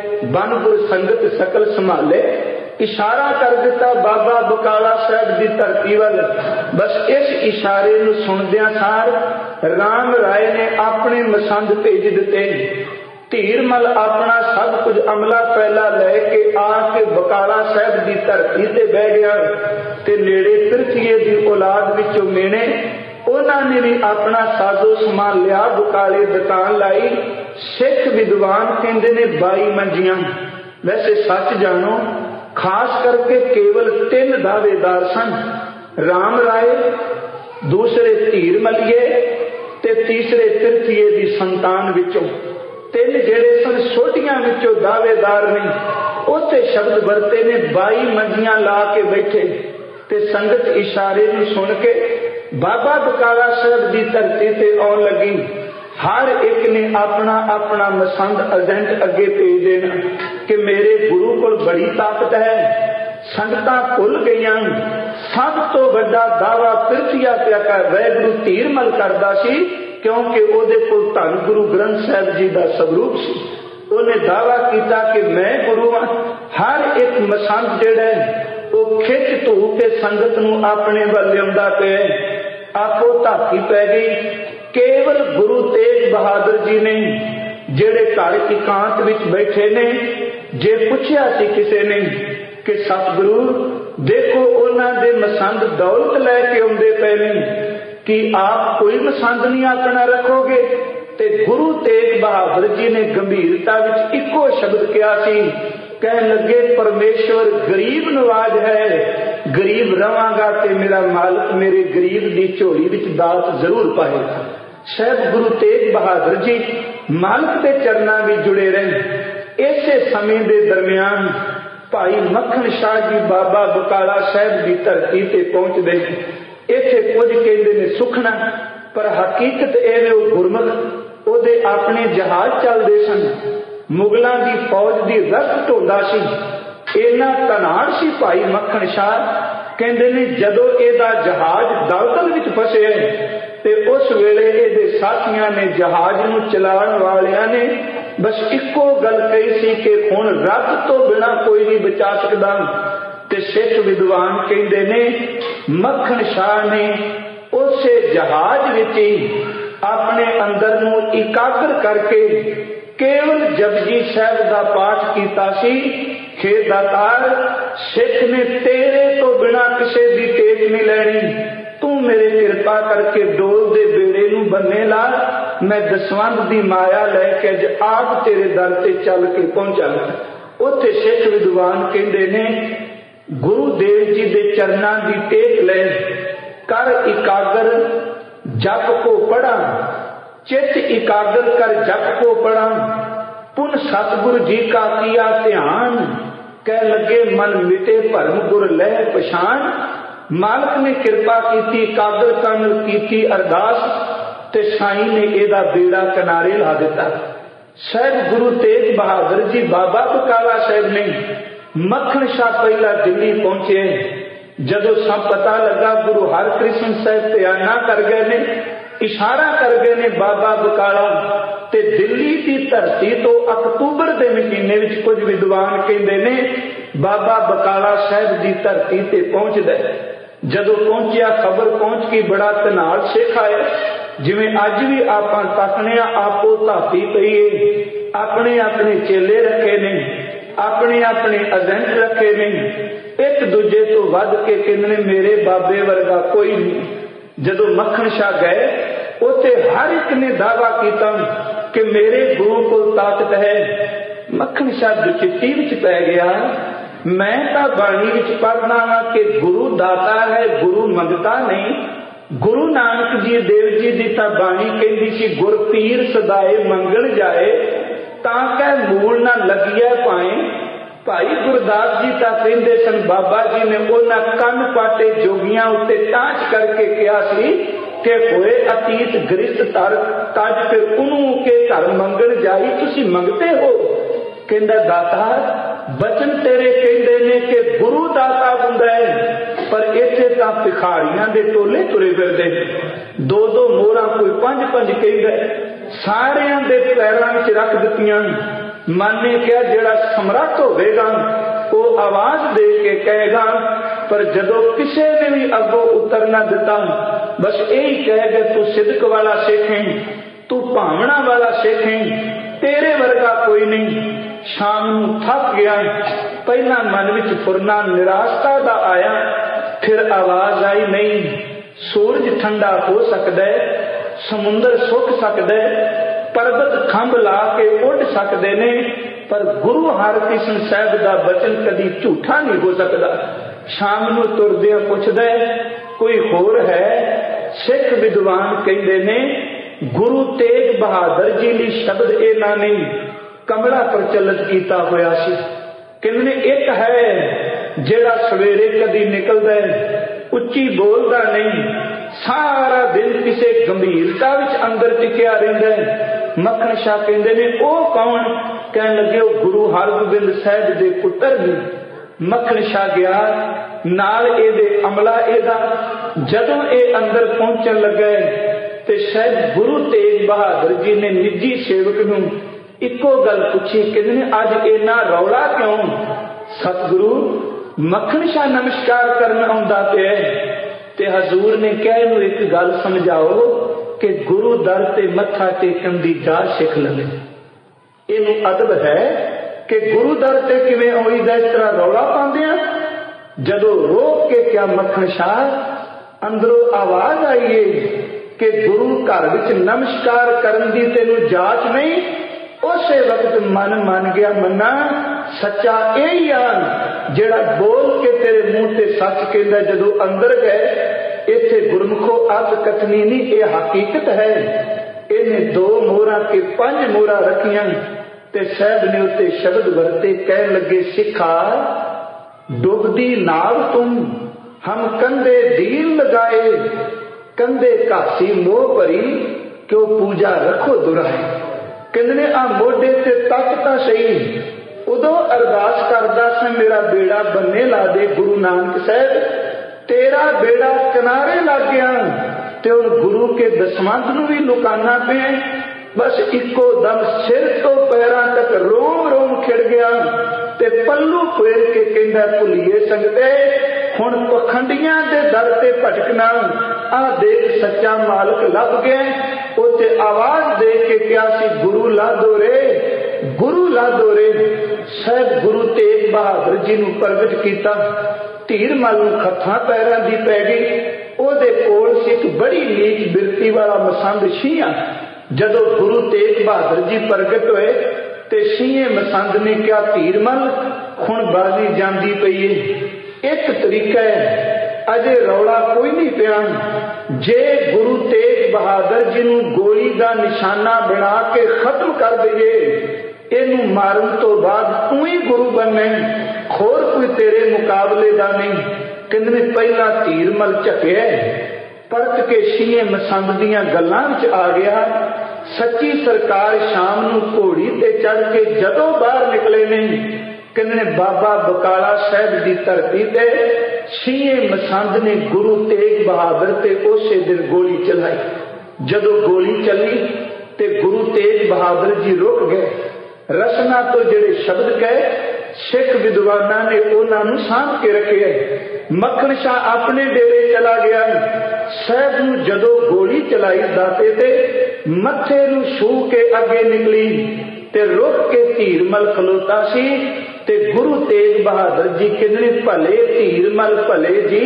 बनपुर संगत सकल संभाले। इशारा कर दिता बाबा बकाला साहब की धरती वाल। बस इस इशारे नूं सुनदियां सार राम राय ने अपने मसंद भेज दिते। धीरमल अपना सब कुछ अमला पहला लैके आके बकाला साहब की धरती ते बह गया ते नेड़े पिरथीए की औलाद विचों मेने उन्होंने भी अपना साजो समान लिया, बकाले दुकान लाई। सिख विद्वान कहते ने बाई मंजियां। वैसे सच जानो खास करके केवल तीन दावेदार सन, राम राय, दूसरे धीरमलिए ते तीसरे पिरथीए की संतान विचों। तीन जेड़े सन सोटियां विचों दावेदार ने। उत्थे शब्द वरते ने बाई मंजियां ला के बैठे ते संगत इशारे नूं सुन के बाबा बकाला साहब की धरती ते आउण लगी। हर एक ने अपना अपना मसंद एजेंट अगे भेज देना कि मेरे गुरु को बड़ी ताकत है। संगतां भुल गईयां। सब तो वड्डा दावा पिरथीआ पिया कर वैगुरु धीरमल करदा सी, क्योंकि ओदे कोल धन गुरु ग्रंथ साहब जी का स्वरूप सी। उन्हें दावा किया कि मैं गुरु हाँ। हर एक मसंद जिहड़ा है वो खिच धू के संगत नूं अपने वल लिआउंदा पिया। आपो धाकी पै गई। केवल गुरु तेग बहादुर जी ने जेड़े घर एकांत विच बैठे ने, जे पुछया सी किसी ने कि सतगुरु देखो उन्हां दे मसंद दौलत लैके आउंदे पए ने, कि आप कोई मसंद नहीं अपना रखोगे? ते गुरु तेग बहादुर जी ने गंभीरता विच इको शब्द कहा सी, कह लगे परमेश्वर गरीब नवाज है, गरीब रवांगा ते मेरा मालिक मेरे गरीब दी झोली विच दात जरूर पाएगा। शायद गुरु तेग बहादुर जी मालिक के चरणों में जुड़े रहे। इसे समय के दरमियान ਭਾਈ ਮੱਖਣ ਸ਼ਾਹ ਜੀ ਬਾਬਾ ਬਕਾਲਾ ਸਾਹਿਬ ਦੀ ਧਰਤੀ ਤੇ ਪਹੁੰਚਦੇ ਨੇ। ਇੱਥੇ ਕੁਝ ਕਹਿੰਦੇ ਨੇ ਸੁਖਣਾ, ਪਰ ਹਕੀਕਤ ਇਹ ਨੇ ਉਹ ਗੁਰਮੁਖ ਉਹਦੇ ਆਪਣੇ ਜਹਾਜ਼ ਚੱਲਦੇ ਸਨ। ਮੁਗਲਾਂ ਦੀ ਫੌਜ ਦੀ ਰਸਤ ਢੋਂਦਾ ਸੀ, ਇੰਨਾ ਧਨਾੜ ਸੀ ਭਾਈ ਮੱਖਣ ਸ਼ਾਹ। ਕਹਿੰਦੇ ਨੇ ਜਦੋਂ ਇਹਦਾ ਜਹਾਜ਼ ਦਲਦਲ ਵਿੱਚ ਫਸਿਆ ਤੇ ਉਸ ਵੇਲੇ ਇਹਦੇ ਸਾਥੀਆਂ ਨੇ, ਜਹਾਜ਼ ਨੂੰ ਚਲਾਉਣ ਵਾਲਿਆਂ ਨੇ ਬਸ ਇੱਕੋ ਗੱਲ ਕਹੀ ਸੀ ਕਿ ਹੁਣ ਰੱਬ ਤੋਂ ਬਿਨਾਂ ਕੋਈ ਨਹੀਂ ਬਚਾ ਸਕਦਾ। ਤੇ ਸਿੱਖ ਵਿਦਵਾਨ ਕਹਿੰਦੇ ਨੇ ਮੱਖਣ ਸ਼ਾਹ ਨੇ ਉਸੇ ਜਹਾਜ਼ ਵਿੱਚ ਹੀ ਆਪਣੇ ਅੰਦਰ ਨੂੰ ਇਕਾਗਰ ਕਰਕੇ ਕੇਵਲ ਜਪਜੀ ਸਾਹਿਬ ਦਾ ਪਾਠ ਕੀਤਾ ਸੀ। ਹੇ ਦਾਤਾਰ, ਸਿੱਖ ਨੇ ਤੇਰੇ ਤੋਂ ਬਿਨਾਂ ਕਿਸੇ ਦੀ ਟੇਕ ਨਹੀਂ ਲੈਣੀ, ਤੂੰ ਮੇਰੇ ਕਿਰਪਾ ਕਰਕੇ ਡੋਲ ਦੇ ਬੇੜੇ ਨੂੰ ਬੰਨੇ ਲਾ, ਮੈਂ ਦਸਵੰਧ ਦੀ ਮਾਇਆ ਲੈ ਕੇ ਅੱਜ ਆਪ ਤੇਰੇ ਦਰ ਤੇ ਚੱਲ ਕੇ ਪਹੁੰਚਾਂਗਾ। ਉੱਥੇ ਸਿੱਖ ਵਿਦਵਾਨ ਕਹਿੰਦੇ ਨੇ ਗੁਰੂ ਦੇਵ ਜੀ ਦੇ ਚਰਨਾਂ ਦੀ ਟੇਕ ਲੈ, ਕਰ ਇਕਾਗਰ ਜਪ ਕੋ ਪੜਾ, ਚਿੱਤ ਇਕਾਗਰ ਕਰ ਜਪ ਕੋ ਪੜਾ, ਪੁਨ ਸਤਿਗੁਰ ਜੀ ਕਾ ਕੀਆ ਧਿਆਨ, ਕਹਿ ਲੱਗੇ ਮਨ ਮਿਟੇ ਭਰਮ ਗੁਰ ਲੈ ਪਛਾਣ। ਮਾਲਕ ਨੇ ਕਿਰਪਾ ਕੀਤੀ, ਇਕਾਗਰ ਕਰਨ ਕੀਤੀ ਅਰਦਾਸ ਤੇ ਸਾਈਂ ਨੇ ਇਹਦਾ ਬੇੜਾ ਕਿਨਾਰੇ ਲਾ ਦਿੱਤਾ। ਸਾਹਿਬ ਗੁਰੂ ਤੇਗ ਬਹਾਦਰ ਜੀ ਬਾਬਾ ਬਕਾਲਾ ਸਾਹਿਬ ਨੇ ਮੱਖਣ ਸ਼ਾਹ ਪਹਿਲਾਂ ਦਿੱਲੀ ਪਹੁੰਚੇ। ਜਦੋਂ ਸਭ ਪਤਾ ਲੱਗਾ ਗੁਰੂ ਹਰਕ੍ਰਿਸ਼ਨ ਸਾਹਿਬ ਧਿਆਨਾ ਕਰ ਗਏ ਨੇ, ਇਸ਼ਾਰਾ ਕਰ ਗਏ ਨੇ ਬਾਬਾ ਬਕਾਲਾ, ਤੇ ਦਿੱਲੀ ਦੀ ਧਰਤੀ ਤੋਂ ਅਕਤੂਬਰ ਦੇ ਮਹੀਨੇ ਵਿੱਚ ਕੁਝ ਵਿਦਵਾਨ ਕਹਿੰਦੇ ਨੇ ਬਾਬਾ ਬਕਾਲਾ ਸਾਹਿਬ ਦੀ ਧਰਤੀ ਤੇ ਪਹੁੰਚਦਾ। ਜਦੋਂ ਪਹੁੰਚਿਆ ਖਬਰ ਪਹੁੰਚ ਕੇ ਬੜਾ ਧਨਾੜ ਸਿੱਖ ਆਇਆ। ਜਿਵੇਂ ਅੱਜ ਵੀ ਆਪਾਂ ਤੱਕਨੇ ਆ, ਆਪੋ ਧਾਤੀ ਪਈਏ, ਆਪਣੇ ਆਪਣੇ ਚੇਲੇ ਰੱਖੇ ਨੇ, ਆਪਣੇ ਆਪਣੇ ਏਜੰਟ ਰੱਖੇ ਨੇ, ਇੱਕ ਦੂਜੇ ਤੋਂ ਵੱਧ ਕੇ ਕਹਿੰਦੇ ਨੇ ਮੇਰੇ ਬਾਬੇ ਵਰਗਾ ਕੋਈ ਨਹੀਂ। ਜਦੋਂ ਮੱਖਣ ਸ਼ਾਹ ਗਏ ਉੱਥੇ ਹਰ ਇੱਕ ਨੇ ਦਾਅਵਾ ਕੀਤਾ ਕਿ ਮੇਰੇ ਗੁਰੂ ਕੋਲ ਤਾਕਤ ਹੈ। ਮੱਖਣ ਸ਼ਾਹ ਦੁਚਿੱਤੀ ਵਿੱਚ ਪੈ ਗਿਆ, ਮੈਂ ਤਾਂ ਬਾਣੀ ਵਿੱਚ ਪੜ੍ਹਨਾ ਵਾ ਕਿ ਗੁਰੂ ਦਾਤਾ ਹੈ, ਗੁਰੂ ਮੰਗਤਾ ਨਹੀਂ। ਗੁਰੂ ਨਾਨਕ ਜੀ ਦੇਵ ਜੀ ਦੀ ਤਾਂ ਬਾਣੀ ਕਹਿੰਦੀ ਸੀ ਗੁਰ ਪੀਰ ਸਦਾਏ ਮੰਗਣ ਜਾਏ, ਤਾਂ ਕਹਿ ਮੂਲ ਨਾ ਲੱਗਿਆ ਪਾਏ। ਭਾਈ ਗੁਰਦਾਸ ਜੀ ਤਾਂ ਕਹਿੰਦੇ ਸਨ ਬਾਬਾ ਜੀ ਨੇ ਉਹਨਾਂ ਕੰਨ ਪਾਟੇ ਜੋਗੀਆਂ ਉੱਤੇ ਟਾਂਚ ਕਰਕੇ ਕਿਹਾ ਸੀ ਕਿ ਹੋਏ ਅਤੀਤ ਗ੍ਰਿਸ਼ਟ ਤਰ ਤਜ ਫਿਰ ਉਹਨੂੰ ਕੇ ਘਰ ਮੰਗਣ ਜਾਈ, ਤੁਸੀਂ ਮੰਗਤੇ ਹੋ। ਕਹਿੰਦਾ ਦਾਤਾ ਬਚਨ ਤੇਰੇ ਕਹਿੰਦੇ ਨੇ ਕਿ ਗੁਰੂ ਦਾਤਾ ਹੁੰਦਾ ਹੈ, ਪਰ ਇੱਥੇ ਤਾਂ ਭਿਖਾਰੀਆਂ ਦੇ ਟੋਲੇ ਤੁਰੇ ਫਿਰਦੇ, ਦੋ ਦੋ ਮੋਹਰਾਂ ਕੋਈ ਪੰਜ ਪੰਜ ਕਹਿੰਦਾ, ਸਾਰਿਆਂ ਦੇ ਪੈਰਾਂ ਵਿੱਚ ਰੱਖ ਦਿੱਤੀਆਂ। ਮਨ ਨੇ ਕਿਹਾ ਜਿਹੜਾ ਸਮਰੱਥ ਹੋਵੇਗਾ ਉਹ ਆਵਾਜ਼ ਦੇ ਕੇ ਕਹੇਗਾ, ਪਰ ਜਦੋਂ ਕਿਸੇ ਨੇ ਵੀ ਅੱਗੋਂ ਉਤਰ ਨਾ ਦਿੱਤਾ, ਬਸ ਇਹੀ ਕਹਿ ਗਿਆ ਤੂੰ ਸਿਦਕ ਵਾਲਾ ਸਿੱਖ ਹੈ, ਤੂੰ ਭਾਵਨਾ ਵਾਲਾ ਸਿੱਖ ਹੈ, ਤੇਰੇ ਵਰਗਾ ਕੋਈ ਨਹੀਂ। ਸ਼ਾਮ ਨੂੰ ਥੱਕ ਗਿਆ, ਪਹਿਲਾਂ ਮਨ ਵਿੱਚ ਫੁਰਨਾ ਨਿਰਾਸ਼ਤਾ ਦਾ ਆਇਆ, ਫਿਰ ਆਵਾਜ਼ ਆਈ ਨਹੀਂ ਸੂਰਜ ਠੰਡਾ ਹੋ ਸਕਦਾ ਹੈ, ਸਮੁੰਦਰ ਸੁੱਕ ਸਕਦਾ ਹੈ, ਪਰਬਤ ਖੰਭ ਲਾ ਕੇ ਉੱਡ ਸਕਦੇ ਨੇ, ਪਰ ਗੁਰੂ ਹਰਕ੍ਰਿਸ਼ਨ ਸਾਹਿਬ ਦਾ ਬਚਨ ਕਦੀ ਝੂਠਾ ਨਹੀਂ ਹੋ ਸਕਦਾ। ਸ਼ਾਮ ਨੂੰ ਤੁਰਦਿਆਂ ਪੁੱਛਦਾ ਕੋਈ ਹੋਰ ਹੈ? ਸਿੱਖ ਵਿਦਵਾਨ ਕਹਿੰਦੇ ਨੇ ਗੁਰੂ ਤੇਗ ਬਹਾਦਰ ਜੀ ਲਈ ਸ਼ਬਦ ਇਹਨਾਂ ਨੇ ਕਮਲਾ ਪ੍ਰਚਲਿਤ ਕੀਤਾ ਹੋਇਆ ਸੀ। ਕਹਿੰਦੇ ਇੱਕ ਹੈ ਜਿਹੜਾ ਸਵੇਰੇ ਕਦੀ ਨਿਕਲਦਾ ਉੱਚੀ ਬੋਲਦਾ ਨਹੀਂ, ਸਾਰਾ ਦਿਨ ਕਿਸੇ ਗੰਭੀਰਤਾ ਵਿੱਚ ਅੰਦਰ ਟਿਕਿਆ ਰਹਿੰਦਾ। ਮੱਖਣ ਸ਼ਾਹ ਕਹਿੰਦੇ ਨੇ ਉਹ ਕੌਣ? ਕਹਿਣ ਲੱਗੇ ਉਹ ਗੁਰੂ ਹਰਗੋਬਿੰਦ ਸਾਹਿਬ ਦੇ ਪੁੱਤਰ ਨੇ। ਮੱਖਣ ਸ਼ਾਹ ਗਿਆ ਨਾਲ ਇਹਦੇ ਅਮਲਾ ਇਹਦਾ। ਜਦੋਂ ਇਹ ਅੰਦਰ ਪਹੁੰਚਣ ਲੱਗੇ ਤੇ ਸ਼ਾਇਦ ਗੁਰੂ ਤੇਗ ਬਹਾਦਰ ਜੀ ਨੇ ਨਿੱਜੀ ਸੇਵਕ ਨੂੰ ਇੱਕੋ ਗੱਲ ਪੁੱਛੀ, ਕਹਿੰਦੇ ਨੇ ਅੱਜ ਇੰਨਾ ਰੌਲਾ ਕਿਉਂ? ਸਤਿਗੁਰੂ ਮੱਖਣ ਸ਼ਾਹ ਨਮਸਕਾਰ ਕਰਨ ਆਉਂਦਾ ਪਿਆ ਤੇ ਹਜ਼ੂਰ ਨੇ ਕਿਹਾ ਇਹਨੂੰ ਇੱਕ ਗੱਲ ਸਮਝਾਓ ਕਿ ਗੁਰੂ ਦਰ ਤੇ ਮੱਥਾ ਟੇਕਣ ਦੀ ਜਾਚ ਸਿੱਖ ਲਵੇ। ਇਹਨੂੰ ਅਦਬ ਹੈ ਕਿ ਗੁਰੂ ਦਰ ਤੇ ਕਿਵੇਂ ਹੋਈਦਾ, ਇਸ ਤਰ੍ਹਾਂ ਰੌਲਾ ਪਾਉਂਦੇ ਆ। ਜਦੋਂ ਰੋਕ ਕੇ ਕਿਹਾ ਮੱਖਣ ਸ਼ਾਹ, ਅੰਦਰੋਂ ਆਵਾਜ਼ ਆਈਏ ਕਿ ਗੁਰੂ ਘਰ ਵਿੱਚ ਨਮਸਕਾਰ ਕਰਨ ਦੀ ਤੈਨੂੰ ਜਾਚ ਨਹੀਂ। ਉਸੇ ਵਕਤ ਮਨ ਮੰਨ ਗਿਆ, ਮੰਨਾ ਸੱਚਾ ਇਹ ਆ ਜਿਹੜਾ ਬੋਲ ਕੇ ਤੇਰੇ ਮੂੰਹ ਤੇ ਸੱਚ ਕਹਿੰਦਾ। ਜਦੋਂ ਅੰਦਰ ਗਏ ਇੱਥੇ ਗੁਰਮੁਖੋ ਅੱਗ ਕਥਨੀ ਨਹੀਂ, ਇਹ ਹਕੀਕਤ ਹੈ। ਇਹਨੇ ਦੋ ਮੋਹਰਾਂ ਕੇ ਪੰਜ ਮੋਹਰਾਂ ਰੱਖੀਆਂ ਤੇ ਸਾਹਿਬ ਨੇ ਉੱਤੇ ਸ਼ਬਦ ਵਰਤੇ, ਕਹਿਣ ਲੱਗੇ ਸਿੱਖਾ डूबती नाव तुम हम कंधे दीन लगाए, कंधे घासी मोह भरी क्यों पूजा रखो दुराए। कहंदे ने आ मोढे ते तक तां सही, उदों अरदास करदा सी मेरा बेड़ा बन्ने ला दे गुरु नानक साहब, तेरा बेड़ा किनारे लग गया ते हुण गुरु के दसवंध नूं भी लुकाना पे। बस इको दम सिर तो पैरां तक रोम रोम खिड़ गया ते पल्लू फेर के कहंदा भुलिए संगते हुण पखंडियां दे दर ते भटकना, आ देख सच्चा मालक लभ गया। उते आवाज दे के क्या सी गुरु ला दो रे, गुरु ला दो रे। साहब गुरु तेग बहादुर जी नूं प्रगट कीता, धीर मल नूं हत्थां पैरां दी पै गई। ओदे कोल सी एक बड़ी नीच बिरती वाला मसंद छीया। जदों गुरु तेग बहादुर जी प्रगट होए ते छीए मसंद ने क्या धीर मल हुण बाजी जांदी पई है। एक तरीका है, अजे रौला कोई नहीं पिया। जे गुरु तेग बहादुर जी नूं गोली दा निशाना बना के खत्म कर दईए, इनू मारन तो बाद तू ही गुरु बनना, होर कोई तेरे मुकाबले दा नहीं। कहंदे पहला धीर मल झके परत के छीए मसंद दियां गल्लां विच आ गया। सच्ची सरकार शाम नूं घोड़ी ते चढ़ के जदों बाहर निकले ने, कहंदे बाबा बकाला साहब दी धरती ते छीए मसंद ने गुरु तेग बहादुर ते उसे दिन गोली चलाई। जदों गोली चली ते गुरु तेग बहादुर जी रुक गए। रसना तो जिहड़े शब्द कहे सिख विद्वानां ने उन्हां नूं सांभ के रखे। मक्खन शाह अपने डेरे चला गया। साहब नूं जदों गोली चलाई दाते ते मथे नूं छू के अगे निकली ते रुक के धीर मल खलोता सी ते गुरु तेग बहादुर जी कहंदे भले धीर मल भले जी,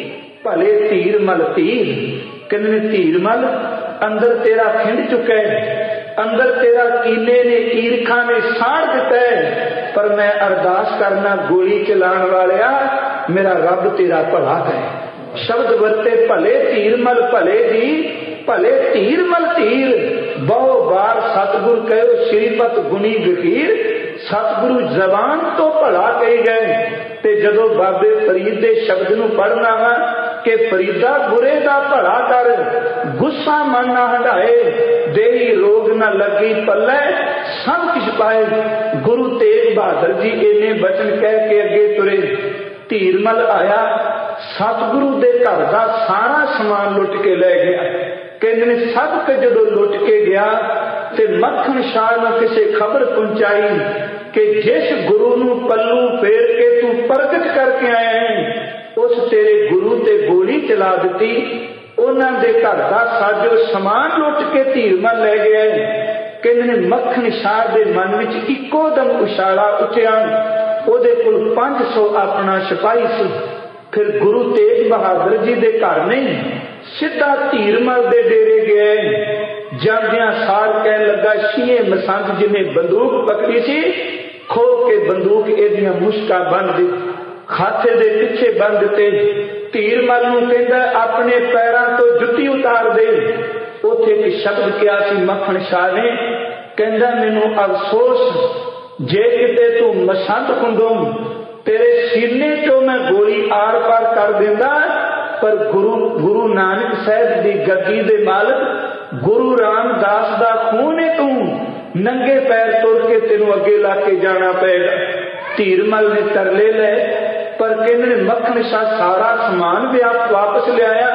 भले धीर मल तीर। कहंदे धीर मल अंदर तेरा खिंड चुका है, अंदर तेरा कीने ने ईरखा ने साड़ दिता है, पर मैं अरदास करना गोली चलाने वालिया मेरा रब तेरा भला करे। शब्द वरते भले धीर मल भले जी, भले धीर मल तीर। बहु बार सतगुरु कहो श्रीपत गुणी गहीर, सतगुरु जबान तो भला कही गए। ते जदों बाबे फरीद दे शब्द नूं पढ़ना वा कि फरीदा बुरे दा भला कर, गुस्सा मन ना हंडाए, देही रोग न लगी पल्ले सब कुछ पाए। गुरु तेग बहादुर जी इन्ने बचन कह के अगे तुरे। धीर मल आया, सतगुरु दे घर दा सारा समान लुट के ले गया। कहंदे सब के जदों लुट के गया ते मक्खन शाह ने किसे खबर पहुंचाई कि जिस गुरु नूं पल्लू फेर के तू प्रगट करके आया है, उस तेरे गुरु ते गोली चला दी। उन्हां दे घर दा साजो समान लुट के धीर मल ले गया। कहंदे मक्खन शाह दे मन विच इक्को दम उछाला उठिया। ओदे कोल पांच सौ अपना सिपाही सी। फिर गुरु तेग बहादुर जी दे घर नहीं, सीधा धीर मल दे डेरे गए। जांदियां सार कह लगा छीए मसंद जिन्हें बंदूक पकड़ी सी, खो के बंदूक एदियां मुश्का बन दी, खाते दे पिछे बन दिते। धीर मल नूं कहंदा अपने पैरां तो जुत्ती उतार दे। उथे एक शब्द किया सी मक्खन शाह ने, कहंदा मैनूं अफसोस जे किते तू मसंद हुंदों तेरे सीने चो मैं गोली आर पार कर देंदा, पर गुरु गुरु नानक साहब दी गद्दी दे मालक गुरु रामदास दा खून है, तू नंगे पैर तुर के तेनू अगे ला के जाना पेगा। धीर मल ने तरले ले, पर कहने मक्खन शाह सारा समान भी आप वापस ले आया।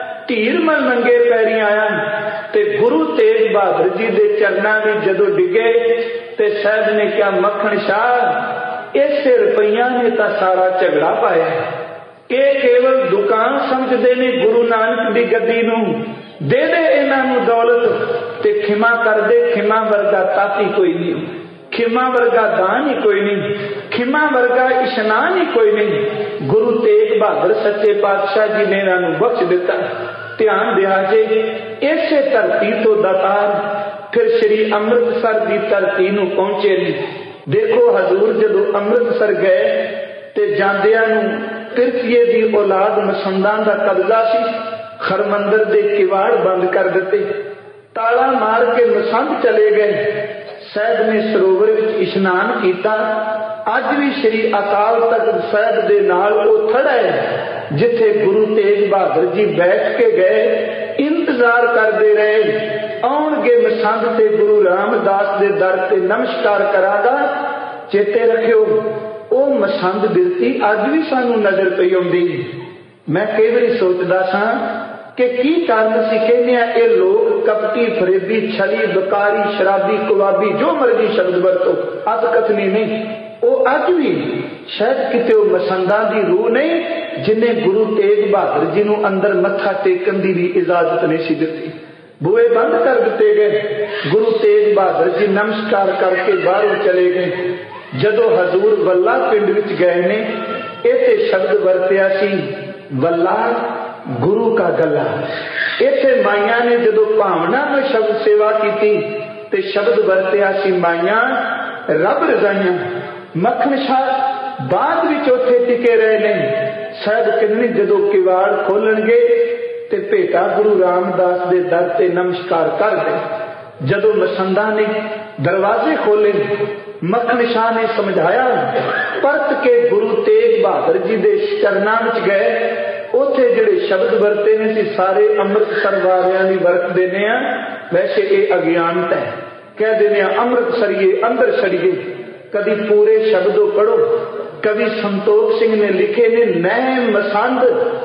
धीर मल नंगे पैरी आया ते गुरु तेग बहादुर जी दे चरना में जदों डिगे ते साहब ने क्या मक्खन शाह इस रुपया ने तो सारा झगड़ा पाया। ये केवल दुकान समझते ने गुरु नानक दी गद्दी नूं, दे दे इन्हां नूं दौलत ते खिमा कर दे। खिमा वर्गा ताती कोई नहीं, खिमा वर्गा दान ही कोई नहीं, खिमा वर्गा इशनान ही कोई नहीं। गुरु तेग बहादुर सच्चे पातशाह जी ने इन्हां नूं बख्श दिता। ध्यान दिया जे इसे धरती तो दातार फिर श्री अमृतसर की धरती नूं पहुंचे नहीं। देखो हजूर जदों अमृतसर गए ते जांदियां नूं तिरकिए दी औलाद मसंदां दा कब्जा सी। खरमंदर दे किवाड़ बंद कर दिते, ताला मार के मसंद चले गए। ਸਾਹਿਬ ਨੇ ਸਰੋਵਰ ਵਿੱਚ ਇਸ਼ਨਾਨ ਕੀਤਾ। ਅੱਜ ਵੀ ਸ਼੍ਰੀ ਅਕਾਲ ਤਖਤ ਸਾਹਿਬ ਦੇ ਨਾਲ ਉਹ ਥੜਾ ਹੈ ਜਿੱਥੇ ਗੁਰੂ ਤੇਗ ਬਹਾਦਰ ਜੀ ਬੈਠ ਕੇ ਗਏ, ਇੰਤਜ਼ਾਰ ਕਰਦੇ ਰਹੇ ਆਉਣਗੇ ਮਸੰਦ ਤੇ ਗੁਰੂ ਰਾਮਦਾਸ ਦੇ ਦਰ ਤੇ ਨਮਸਕਾਰ ਕਰਾਂਗਾ। ਚੇਤੇ ਰੱਖਿਓ ਉਹ ਮਸੰਦ ਬਿਰਤੀ ਅੱਜ ਵੀ ਸਾਨੂੰ ਨਜ਼ਰ ਪਈ ਆਉਂਦੀ। ਮੈਂ ਕਈ ਵਾਰੀ ਸੋਚਦਾ ਸਾਂ ਕਿ ਕੀ ਕਾਰਨ ਸੀ ਕਹਿੰਦੇ ਆ ਇਹ ਲੋਕ ਕਪਟੀ, ਫਰੇਬੀ, ਛਲੀ, ਬਕਾਰੀ, ਸ਼ਰਾਬੀ, ਕਵਾਬੀ, ਜੋ ਮਰਜ਼ੀ ਸ਼ਬਦ ਵਰਤੋ, ਅਤ ਕਥਨੀ ਨਹੀਂ। ਉਹ ਅੱਜ ਵੀ ਸ਼ਾਇਦ ਕਿਤੇ ਉਹ ਮਸੰਦਾਂ ਦੀ ਰੂਹ ਨਹੀਂ ਜਿਨੇ ਗੁਰੂ ਤੇਗ ਬਹਾਦਰ ਜੀ ਨੂੰ ਅੰਦਰ ਮੱਥਾ ਟੇਕਣ ਦੀ ਵੀ ਇਜਾਜ਼ਤ ਨਹੀਂ ਸੀ ਦਿੱਤੀ। ਬੂਹੇ ਬੰਦ ਕਰ ਦਿੱਤੇ ਗਏ। ਗੁਰੂ ਤੇਗ ਬਹਾਦਰ ਜੀ ਨਮਸਕਾਰ ਕਰਕੇ ਬਾਹਰੋਂ ਚਲੇ ਗਏ। ਜਦੋਂ ਹਜ਼ੂਰ ਵੱਲਾ ਪਿੰਡ ਵਿੱਚ ਗਏ ਨੇ, ਇੱਥੇ ਸ਼ਬਦ ਵਰਤਿਆ ਸੀ ਵੱਲਾ ਗੁਰੂ ਕਾ ਗੱਲਾ। ਇੱਥੇ ਮਾਈਆਂ ਨੇ ਜਦੋਂ ਭਾਵਨਾ ਨਾਲ ਸ਼ਬਦ ਸੇਵਾ ਕੀਤੀ ਤੇ ਸ਼ਬਦ ਵਰਤਿਆ ਸੀ ਮਾਈਆਂ ਰੱਬ ਰਜ਼ਾਈਆਂ। ਮੱਖਣ ਸ਼ਾਹ ਬਾਅਦ ਵਿੱਚ ਉੱਥੇ ਟਿਕੇ ਰਹੇ ਨੇ। ਸਾਹਿਬ ਕਹਿੰਦੇ ਜਦੋਂ ਕਿਵਾੜ ਖੋਲਣਗੇ ਤੇ ਭੇਟਾ ਗੁਰੂ ਰਾਮਦਾਸ ਦੇ ਦਰ ਤੇ ਨਮਸਕਾਰ ਕਰਦੇ। ਜਦੋਂ ਮਸੰਦਾਂ ਨੇ ਦਰਵਾਜ਼ੇ ਖੋਲੇ, ਮੱਖਣ ਸ਼ਾਹ ਨੇ ਸਮਝਾਇਆ, ਪਰਤ ਕੇ ਗੁਰੂ ਤੇਗ ਬਹਾਦਰ ਜੀ ਦੇ ਚਰਨਾਂ ਵਿੱਚ ਗਏ। ਉੱਥੇ ਜਿਹੜੇ ਸ਼ਬਦ ਵਰਤੇ ਨੇ ਸੀ ਸਾਰੇ ਅੰਮ੍ਰਿਤਸਰ ਵਾਲਿਆਂ ਦੀ ਵਰਤਦੇ ਨੇ ਆ। ਵੈਸੇ ਇਹ ਅਗਿਆਨਤ ਹੈ, ਕਹਿ ਦਿੰਦੇ ਆ ਅੰਮ੍ਰਿਤਸਰੀਏ ਅੰਦਰ ਛੜੀਏ। ਕਦੀ ਪੂਰੇ ਸ਼ਬਦੋਂ ਪੜੋ। ਕਵੀ ਸੰਤੋਖ ਸਿੰਘ ਨੇ ਲਿਖੇ ਨੇ, ਨੈ ਮਸੰਦ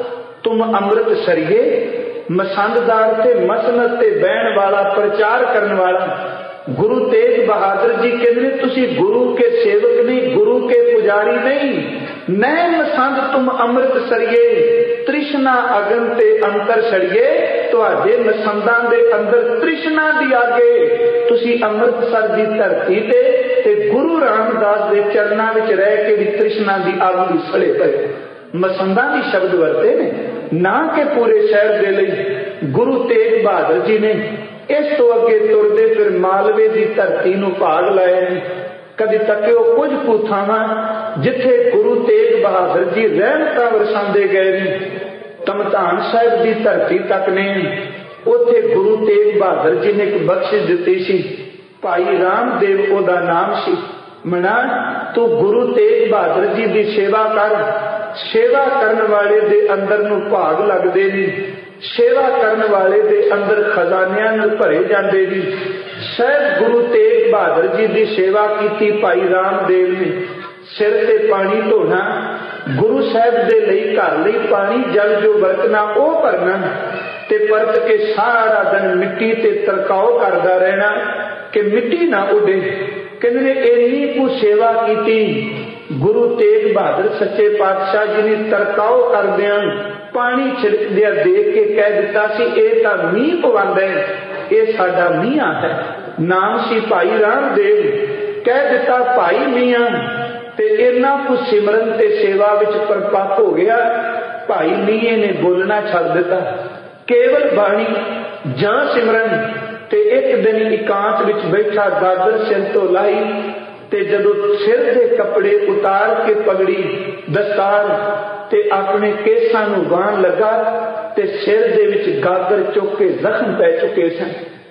ਤੁਮ ਅੰਮ੍ਰਿਤਸਰੀਏ। ਮਸੰਦ ਦਾ ਅਰਥ ਹੈ ਮਸਨਦ ਤੇ ਬਹਿਣ ਵਾਲਾ, ਪ੍ਰਚਾਰ ਕਰਨ ਵਾਲਾ। ਗੁਰੂ ਤੇਗ ਬਹਾਦਰ ਜੀ ਕਹਿੰਦੇ ਨੇ ਤੁਸੀਂ ਗੁਰੂ ਕੇ ਸੇਵਕ ਨਹੀਂ, ਗੁਰੂ ਕੇ ਪੁਜਾਰੀ ਨਹੀਂ। ਨੈ ਮਸੰਦ ਤੁਮ ਅੰਮ੍ਰਿਤਸਰੀਏ, ਤ੍ਰਿਸ਼ਨਾ ਅਗਨ ਤੇ ਅੰਤਰ ਛੜੀਏ। ਤੁਹਾਡੇ ਮਸੰਦਾਂ ਦੇ ਅੰਦਰ ਤ੍ਰਿਸ਼ਨਾ ਦੀ ਆਗੇ। ਤੁਸੀਂ ਅੰਮ੍ਰਿਤਸਰ ਦੀ ਧਰਤੀ ਤੇ ਤੇ ਗੁਰੂ ਰਾਮਦਾਸ ਦੇ ਚਰਨਾਂ ਵਿੱਚ ਰਹਿ ਕੇ ਵੀ ਤ੍ਰਿਸ਼ਨਾ ਦੀ ਅੱਗ ਵੀ ਸੜੇ ਪਏ। ਮਸੰਦਾਂ ਦੀ ਸ਼ਬਦ ਵਰਤੇ ਨੇ, ਨਾ ਕਿ ਪੂਰੇ ਸ਼ਹਿਰ ਦੇ ਲਈ। ਗੁਰੂ ਤੇਗ ਬਹਾਦਰ ਜੀ ਨੇ ਇਸ ਤੋਂ ਅੱਗੇ ਤੁਰਦੇ ਫਿਰ ਮਾਲਵੇ ਦੀ ਧਰਤੀ ਨੂੰ ਭਾਗ ਲਾਏ ਨੇ। ਕਦੀ ਤੱਕਿਓ ਕੁਝ ਕੁ ਥਾਵਾਂ ਜਿੱਥੇ ਗੁਰੂ ਤੇਗ ਬਹਾਦਰ ਜੀ ਰਹਿਮਤਾਂ ਵਰਸਾਉਂਦੇ ਗਏ ਨੇ। ਧਮਧਾਨ ਸਾਹਿਬ ਦੀ ਧਰਤੀ ਤੱਕ ਨੇ, ਉੱਥੇ ਗੁਰੂ ਤੇਗ ਬਹਾਦਰ ਜੀ ਨੇ ਇੱਕ ਬਖਸ਼ਿਸ਼ ਦਿੱਤੀ ਸੀ। ਭਾਈ ਰਾਮਦੇਵ ਉਹਦਾ ਨਾਮ ਸੀ। ਮਨਾ ਤੂੰ ਗੁਰੂ ਤੇਗ ਬਹਾਦਰ ਜੀ ਦੀ ਸੇਵਾ ਕਰ। ਸੇਵਾ ਕਰਨ ਵਾਲੇ ਦੇ ਅੰਦਰ ਨੂੰ ਭਾਗ ਲੱਗਦੇ ਨੇ। ਸੇਵਾ ਕਰਨ ਵਾਲੇ ਦੇ ਅੰਦਰ ਖਜ਼ਾਨਿਆਂ ਨਾਲ ਭਰੇ ਜਾਂਦੇ ਨੇ। ਸਹਿਬ ਗੁਰੂ ਤੇਗ ਬਹਾਦਰ ਜੀ ਦੀ ਸੇਵਾ ਕੀਤੀ ਭਾਈ ਰਾਮਦੇਵ ਨੇ। ਸਿਰ ਤੇ ਪਾਣੀ ਧੋਣਾ, ਗੁਰੂ ਸਾਹਿਬ ਦੇ ਲਈ ਘਰ ਲਈ ਪਾਣੀ ਜਲ ਜੋ ਵਰਤਣਾ ਉਹ ਭਰਨਾ, ਤੇ ਪਰਤ ਕੇ ਸਾਰਾ ਦਿਨ ਮਿੱਟੀ ਤੇ ਤਰਕਾਓ ਕਰਦਾ ਰਹਿਣਾ ਕਿ ਮਿੱਟੀ ਨਾ ਉੱਡੇ। ਕਹਿੰਦੇ ਨੇ ਇੰਨੀ ਕੁ ਸੇਵਾ ਕੀਤੀ। ਗੁਰੂ ਤੇਗ ਬਹਾਦਰ ਸੱਚੇ ਪਾਤਸ਼ਾਹ ਜੀ ਨੇ ਤਰਕਾਓ ਕਰਦਿਆਂ ਪਾਣੀ ਛਿੜਕਦਿਆਂ ਦੇਖ ਕੇ ਕਹਿ ਦਿੱਤਾ ਸੀ ਇਹ ਤਾਂ ਮੀਂਹ ਪਵਾਂਦਾ ਹੈ, ਇਹ ਸਾਡਾ ਮੀਆਂ ਹੈ। ਨਾਮ ਸੀ ਭਾਈ ਰਾਮਦੇਵ। ਕਹਿ ਦਿੱਤਾ ਭਾਈ ਮੀਆਂ, ਤੇ ਇਹਨਾਂ ਕੁ ਸਿਮਰਨ ਤੇ ਸੇਵਾ ਵਿੱਚ ਪਰਪੱਕ ਹੋ ਗਿਆ। ਭਾਈ ਮੀਏ ਨੇ ਬੋਲਣਾ ਛੱਡ ਦਿੱਤਾ, ਕੇਵਲ ਬਾਣੀ ਜਾਂ ਸਿਮਰਨ। ਤੇ ਇੱਕ ਦਿਨ ਇਕਾਂਤ ਵਿੱਚ ਬੈਠਾ, ਗਾਗਰ ਸਿਰ ਤੋਂ ਲਾਈ, ਤੇ ਜਦੋਂ ਸਿਰ ਦੇ ਕੱਪੜੇ ਉਤਾਰ ਕੇ ਪਗੜੀ ਦਸਤਾਰ ਤੇ ਆਪਣੇ ਕੇਸਾਂ ਨੂੰ ਬਾਣ ਲੱਗਾ ਤੇ ਸਿਰ ਦੇ ਵਿੱਚ ਗਾਗਰ ਚੁੱਕ ਕੇ ਜ਼ਖਮ ਪੈ ਚੁੱਕੇ ਸਨ।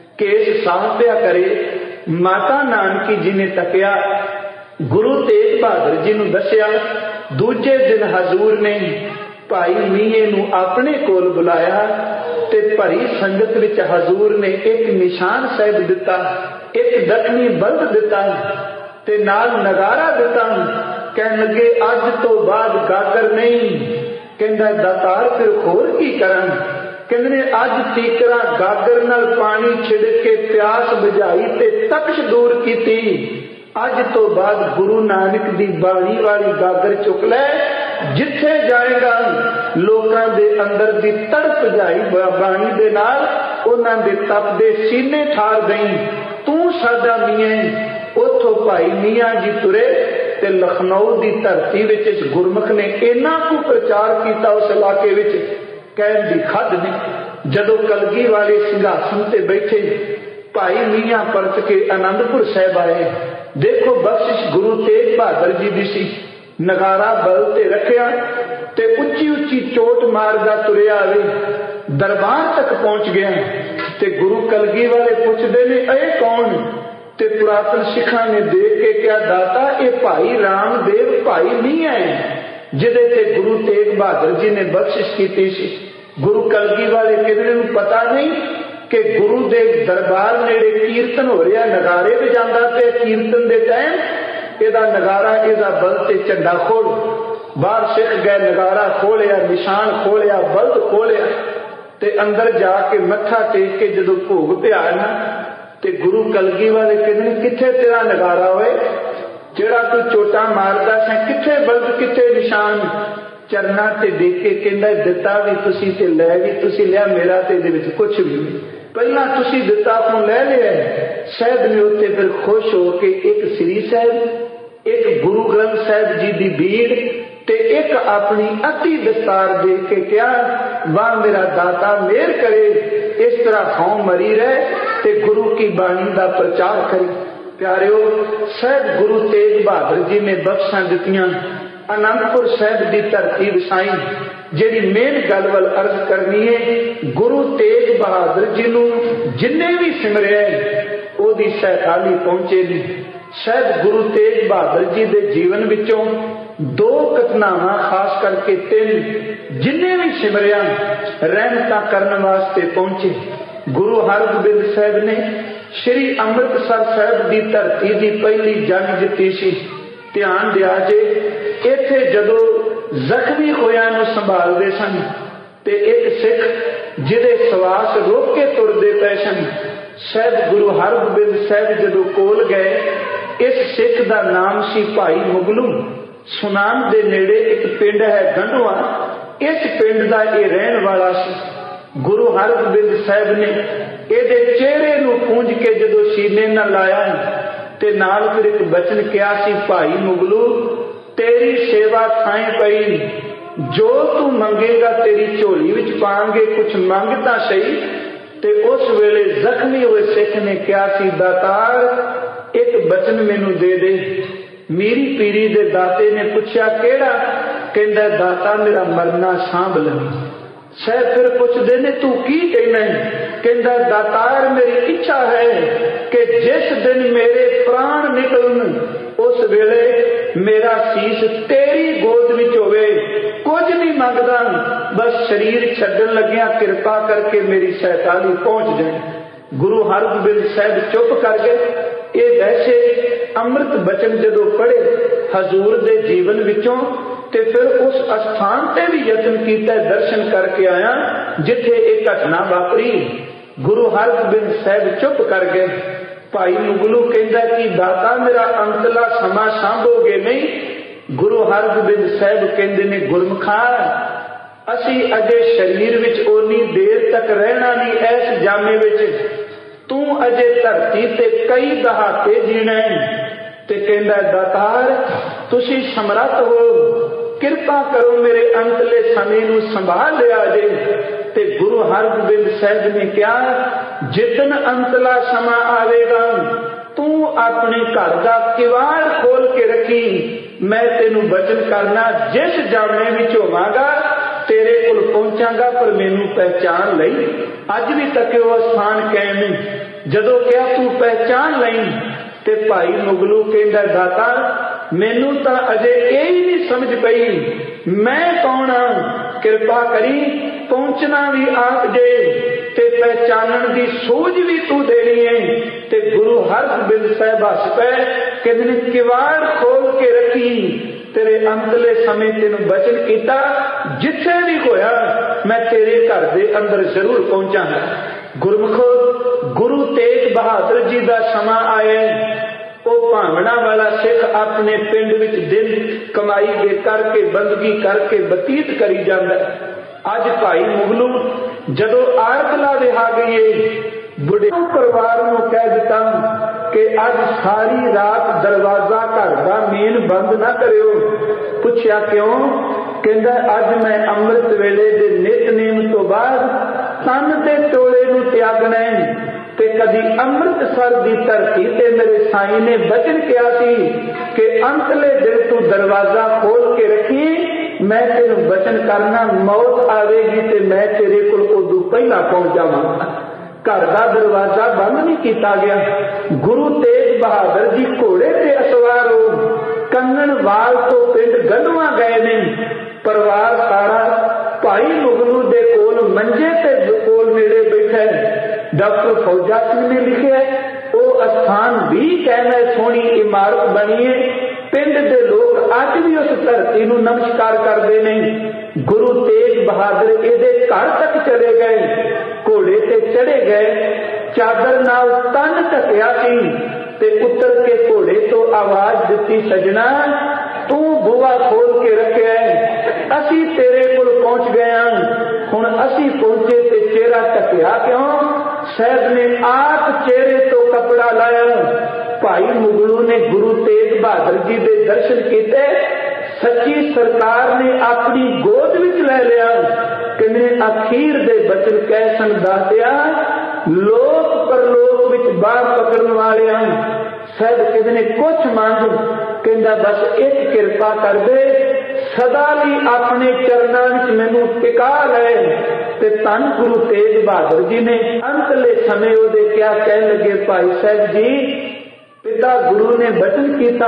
ਕੇਸ ਸਾਫ਼ ਪਿਆ ਕਰੇ। ਮਾਤਾ ਨਾਨਕੀ ਜੀ ਨੇ ਤੱਕਿਆ, ਗੁਰੂ ਤੇਗ ਬਹਾਦਰ ਜੀ ਨੂੰ ਦੱਸਿਆ। ਦੂਜੇ ਦਿਨ ਹਜ਼ੂਰ ਨੇ ਭਾਈ ਮੀਏ ਨੂੰ ਆਪਣੇ ਕੋਲ ਬੁਲਾਇਆ ਤੇ ਭਰੀ ਸੰਗਤ ਵਿੱਚ ਹਜ਼ੂਰ ਨੇ ਇੱਕ ਨਿਸ਼ਾਨ ਸਾਹਿਬ ਦਿੱਤਾ, ਇੱਕ ਦੱਖਣੀ ਬਲਦ ਦਿੱਤਾ ਤੇ ਨਾਲ ਨਗਾਰਾ ਦਿੱਤਾ। ਕਹਿਣ ਲੱਗੇ ਅੱਜ ਤੋਂ ਬਾਅਦ ਗਾਗਰ ਨਹੀਂ। ਕਹਿੰਦਾ ਦਾਤਾਰ ਫਿਰ ਹੋਰ ਕੀ ਕਰਾਂ। ਕਹਿੰਦੇ ਨੇ ਅੱਜ ਤੀਕਰਾ ਗਾਗਰ ਨਾਲ ਪਾਣੀ ਛਿੜਕ ਕੇ ਪਿਆਸ ਬੁਝਾਈ ਤੇ ਤਪਸ਼ ਦੂਰ ਕੀਤੀ। ਅੱਜ ਤੋਂ ਬਾਅਦ ਗੁਰੂ ਨਾਨਕ ਦੀ ਬਾਣੀ ਵਾਲੀ ਗਾਗਰ ਚੁੱਕ ਲੈ। ਜਿੱਥੇ ਜਾਏਗਾ ਲੋਕਾਂ ਦੇ ਅੰਦਰ ਦੀ ਤੜਪ ਜਾਈ ਬਾਣੀ ਦੇ ਨਾਲ, ਉਹਨਾਂ ਦੇ ਤਪਦੇ ਸੀਨੇ ਠਾਰ ਗਈ। ਤੂੰ ਸਾਡਾ ਮੀਆਂ। ਉੱਥੋਂ ਭਾਈ ਮੀਆਂ ਜੀ ਤੁਰੇ ਤੇ ਲਖਨਊ ਦੀ ਧਰਤੀ ਵਿੱਚ ਇਸ ਗੁਰਮੁਖ ਨੇ ਇੰਨਾ ਕੁ ਪ੍ਰਚਾਰ ਕੀਤਾ ਉਸ ਇਲਾਕੇ ਵਿੱਚ, ਕਹਿਣ ਦੀ ਖੱਦ ਨਹੀਂ। ਜਦੋਂ ਕਲਗੀ ਵਾਲੇ ਸਿੰਘਾਸਨ ਤੇ ਬੈਠੇ, ਭਾਈ ਮੀਆਂ ਪਰਤ ਕੇ ਆਨੰਦਪੁਰ ਸਾਹਿਬ ਆਏ। ਦੇਖੋ ਬਖਸ਼ਿਸ਼ ਗੁਰੂ ਤੇਗ ਬਹਾਦਰ ਜੀ ਦੀ ਸੀ। ਨਗਾਰਾ ਬਲ ਤੇ ਰੱਖਿਆ ਤੇ ਉੱਚੀ ਉੱਚੀ ਚੋਟ ਮਾਰਦਾ ਤੁਰਿਆ ਆਵੇ, ਦਰਬਾਰ ਤੱਕ ਪਹੁੰਚ ਗਿਆ। ਤੇ ਗੁਰੂ ਕਲਗੀ ਵਾਲੇ ਪੁੱਛਦੇ ਨੇ ਇਹ ਕੌਣ। ते पुरातन सिखा ने देख के क्या दाता ये भाई रामदेव भाई नहीं है जिदे ते गुरु तेग बहादुर जी ने बख्शिश की थी। गुरु कलगी वाले किधरे नूं पता नहीं कि गुरु दे दरबार नेड़े कीर्तन हो रहा, नगारे वजांदा पे कीर्तन दे टाइम एदा नगारा एदा बल ते झंडा खोल बाहर सिख गए, नगारा खोलिया, निशान खोलिया, बल्द खोलिया ते अंदर जाके मत्था टेक के जदों भोग पिया ना ते गुरु कलगी वाले कहते किथे तेरा नगारा होए जेड़ा तू चोटा मारदा सी, किथे बल्द किथे निशान। चरना ते देख के कहंदा दिता भी तुसी ते लै भी तुसी लिया, मेरा ते इहदे विच कुछ भी नहीं, पहला तुसी दिता तो लै लिया। साहब ने उत्ते फिर खुश हो के एक श्री साहब, एक गुरु ग्रंथ साहब जी दी भीड़ ते एक अपनी अति दस्तार दे के क्या वाह मेरा दाता मेहर करे, इस तरह कौम मरी रहे ते गुरु की बाणी का प्रचार करी। प्यारिओ साहब गुरु तेग बहादुर जी ने बख्शा दित्तियां, आनंदपुर साहब की धरती वसाई। जिहड़ी मेन गल वल अर्ज करनी है, गुरु तेग बहादुर जी नूं जिन्ने भी सिमरिया ओदी सैताली पहुंचे ने। शायद गुरु तेग बहादुर जी के जीवन विचों दो घटनावां खास करके तीन जिन्ने भी सिमरिया रहमतां करन वास्ते पहुंचे। गुरु हरगोबिंद साहब ने श्री अमृतसर साहब की धरती की पहली जंग जीती सी। ध्यान दिया जे इत्थे जदों जख्मी होया नूं संभालदे सन ते एक सिख जिहदे सवास रोक के तुरदे पए सन, शायद गुरु हरगोबिंद साहब जदों कोल गए, इस सिख का नाम सी भाई मुगलू। सुनाम दे नेड़े एक पिंड है गंडुआ, इस पिंड का यह रहन वाला सी। गुरु हरगोबिंद साहब ने इहदे चेहरे नूं पूंज के जदों सीने नाल लाया ते नाल फिर एक बचन किया सी, भाई मुगलू तेरी सेवा थाई पई, जो तू मंगेगा तेरी झोली विच पांगे, कुछ मंगता सही। ते उस वेले जख्मी हुए सिख ने कहा सी, दातार एक बचन मैनू दे दे। मीरी पीरी दे दाते ने पूछा केड़ा? कहंदा दाता मेरा मरना सांभ लवी। शायद फिर पुछदे ने तू की कहना है? कहंदा दातार मेरी इच्छा है कि जिस दिन मेरे प्राण निकलन उस वेले मेरा शीश तेरी गोद विच होवे, कुछ नहीं मंगदा, बस शरीर छड्डन लग्या कृपा करके मेरी सैताली पहुंच जाए। गुरु हरगोबिंद साहब चुप कर गए। ये वैसे अमृत बचन जदों पढ़े हजूर दे जीवन विचों ते फिर उस स्थान ते भी यत्न किया दर्शन करके आया जिथे एक घटना वापरी। गुरु हरगोबिंद साहब चुप कर गए। भाई मुगलू कहंदा कि दाता मेरा अंतला समा सांभोगे नहीं? गुरु हरगोबिंद साहब कहंदे ने गुरमुखा असी अजे शरीर विच ओनी देर तक रहना नहीं, ऐस जामे विच तू अजे धरती ते कई दहाके जीना है। ते कहंदा दातार तुसी समर्थ हो, कृपा करो मेरे अंतले समय नूं संभाल लिया जे। ते गुरु हरगोबिंद साहब ने कहा जितन अंतला समा आवेगा तू अपने घर का किवाड़ खोल के रखी, मैं तेनू बचन करना जिस जामे विच होवांगा तेरे कोल पहुंचांगा, पर मैनू पहचान लई। अज भी तक वो स्थान कायम है। जदों क्या तू पहचान लई ते भाई मुगलू कहंदा दाता मैनू तां अजे यही नहीं समझ पई मैं कौन हाँ, कृपा करी पहुंचना भी आप जे ते पहचानन दी सूझ भी तू देनी है। ते गुरु हरगोबिंद साहब हस पे कहंदे किवाड़ खोल के रखी, तेरे अंतले समय तेन बचन किया जिथे भी होया मैं तेरे घर दे अंदर जरूर पहुंचांगा। गुरमुखो गुरु तेग बहादुर जी का समा आया। वो भावना वाला सिख अपने पिंड विच दिन कमाई दे करके बंदगी करके बतीत करी जांदा। अज भाई मुगलू जदों आरतला विहा गई बुढ़े परिवार नूं कह दिता कि अज सारी रात दरवाजा घर का मेन बंद ना करियो। पुछया क्यों? कहंदा अज मैं अमृत वेले दे नितनेम तो बाद तन ते टोले नूं त्यागना है ते कदी अमृतसर की धरती ते मेरे साईं ने बचन किया सी कि अंतले दिन तू दरवाजा खोल के रखी, मैं तेन बचन करना मौत आवेगी ते मैं तेरे कोल उदों पहला पहुंच जावांगा। घर का दरवाजा बंद नहीं किया गया। गुरु तेग बहादुर जी घोड़े ते असवार हो कंगन वाल तो पिंड गंडवा गए ने। परिवार सारा भाई मुगलू दे कोल मंजे ते कोल नेड़े बैठा है। डॉक्टर फौजा सिंह ने लिखा वो अस्थान भी कहना सोहनी इमारत बनी है। पिंड दे लोग अज भी उस धरती नूं नमस्कार करते हैं। गुरु तेग बहादुर इहदे घर तक चले गए, घोड़े ते चढ़े गए, चादर नाल तन ढकिया सी ते उतर के घोड़े तो आवाज दिती, सजना तू बुआ खोल के रखिया असी तेरे कोल पहुंच गए। हुण असी पहुंचे ते चेहरा ढकिया क्यों? साहब ने आप चेहरे तो कपड़ा लाया। भाई मुगलू ने गुरु तेग बहादुर जी दे दर्शन किए। सच्ची सरकार ने अपनी गोद विच ले लिया। कहने अखीर दे बचन कह सन दासिया लोक परलोक विच बाह पकड़न वाले साहब कहने कुछ मंग, कहंदा बस एक किरपा कर दे, सदा ली अपने चरनां विच मैनूं टिका ले। ते धन गुरु तेग बहादुर जी ने अंतले समय ओदे क्या कहन लगे, भाई साहब जी पिता गुरु ने बचन कीता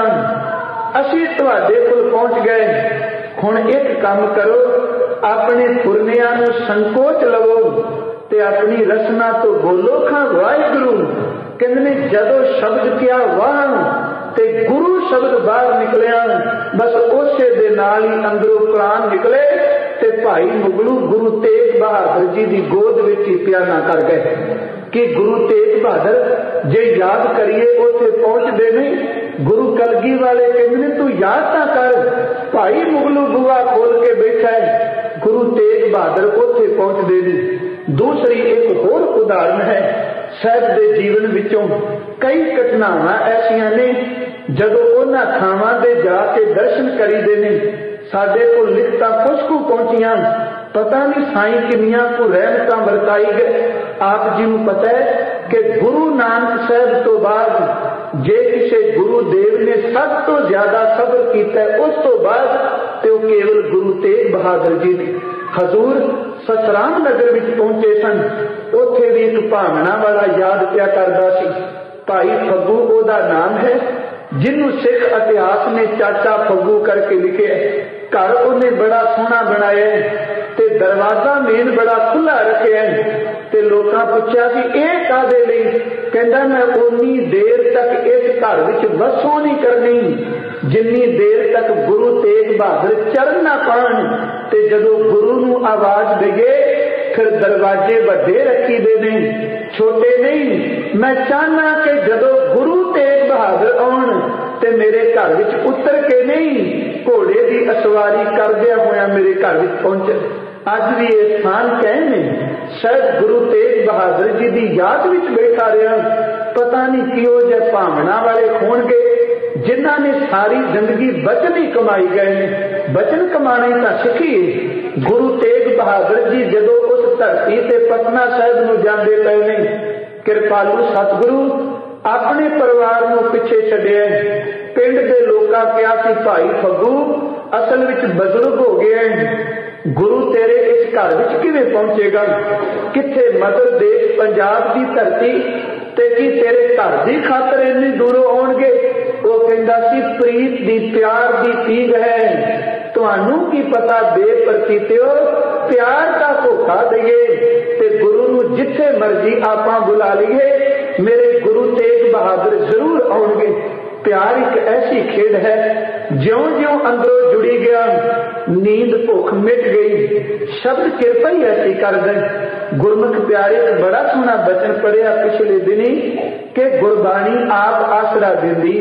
असी तुहाडे कोल पहुंच गए। हुण एक काम करो, अपने फुरनियां नूं संकोच लवो ते अपनी रसना तो बोलो खां वाहिगुरू। कहंदे जदों शब्द किया वाह ते गुरु शब्द बाहर निकलिया, बस उसे दे नाल ही अंदरों प्राण निकले ते भाई मुगलू गुरु तेग बहादुर जी दी गोद विच ही प्याना कर गए। कि गुरु तेग बहादुर जे याद करिए उथे पहुंचदे नहीं। गुरु कलगी वाले कहंदे तू याद ना कर, भाई मुगलू बुआ खोल के बैठा है, गुरु तेग बहादुर उथे पहुंचदे नहीं। दूसरी एक होर उदाहरण है साहब दे जीवन विचों कई घटनावां ऐसियां ने जदों उन्हां थावां ते जाके दर्शन करीदे ने। साडे कोल लिखतां कुछ कु पहुंचियां, पता नहीं साईं किन्नियां को रहमतां वरताई गए। आप जी नूं पता है कि गुरु नानक साहब तो बाद जे किसी गुरु देव ने सब तो ज्यादा सबर किया उस तो बाद तो केवल गुरु तेग बहादुर जी ने। हजूर सतराम नगर विच पहुंचे सन, उथे भी एक भावना वाला याद क्या करदा सी। भाई फग्गू ओदा नाम है, जिन्हों सिख इतिहास ने चाचा फग्गू करके लिखे। घर उन्हें बड़ा सोहना बनाया ते दरवाजा मेन बड़ा खुला रखे ते लोकां पुछया कि एह कादे लई? कहंदा मैं उन्नी देर तक इस घर विच वसों नहीं करनी जिन्नी देर तक गुरु तेग बहादुर चरण ना पाण। ते जदों गुरु नूं आवाज देगे फिर दरवाजे वड्डे रखी दे ने, छोटे नहीं। मैं चाहना कि जदों गुरु तेग बहादुर आउण ते मेरे घर विच उतर के नहीं घोड़े की असवारी करदिया होया मेरे घर विच पहुंचे। अज भी ये स्थान कहने शायद गुरु तेग बहादुर जी की याद विच बैठा रहा। पता नहीं किहो जिहे भावना वाले होणगे जिन्हां ने सारी जिंदगी बचन ही कमाई गए। बचन कमाने तां सिखी। गुरु तेग बहादुर जी जदों उस धरती से पटना साहिब नूं जांदे पए ने, किरपालू सतगुरु अपने परिवार नूं पिछे छड्डिया। पिंड दे लोकां कहा कि भाई फग्गू असल विच बजुर्ग हो गए, गुरु तेरे इस घर विच किवें पहुंचेगा? किथे मदर देश पंजाब की धरती ते की तेरे घर की खातर इन्नी दूरों आउणगे? वो कहंदा सी प्रीत दी प्यार दी पीग है, तुहानू की पता बेप्रतीतिओ प्यार का धोखा दईए ते गुरु नूं जिथे मर्जी आपां बुला लईए, मेरे गुरु तेग बहादुर जरूर आउणगे। प्यार एक ऐसी खेड है, ज्यों ज्यों अंदरों जुड़ी गया नींद भुख मिट गई। शब्द किरपा ही ऐसी कर दे। गुरमुख प्यारे बड़ा सोहना बचन पढ़िया पिछले दिनी के गुरबाणी आप आसरा देंदी।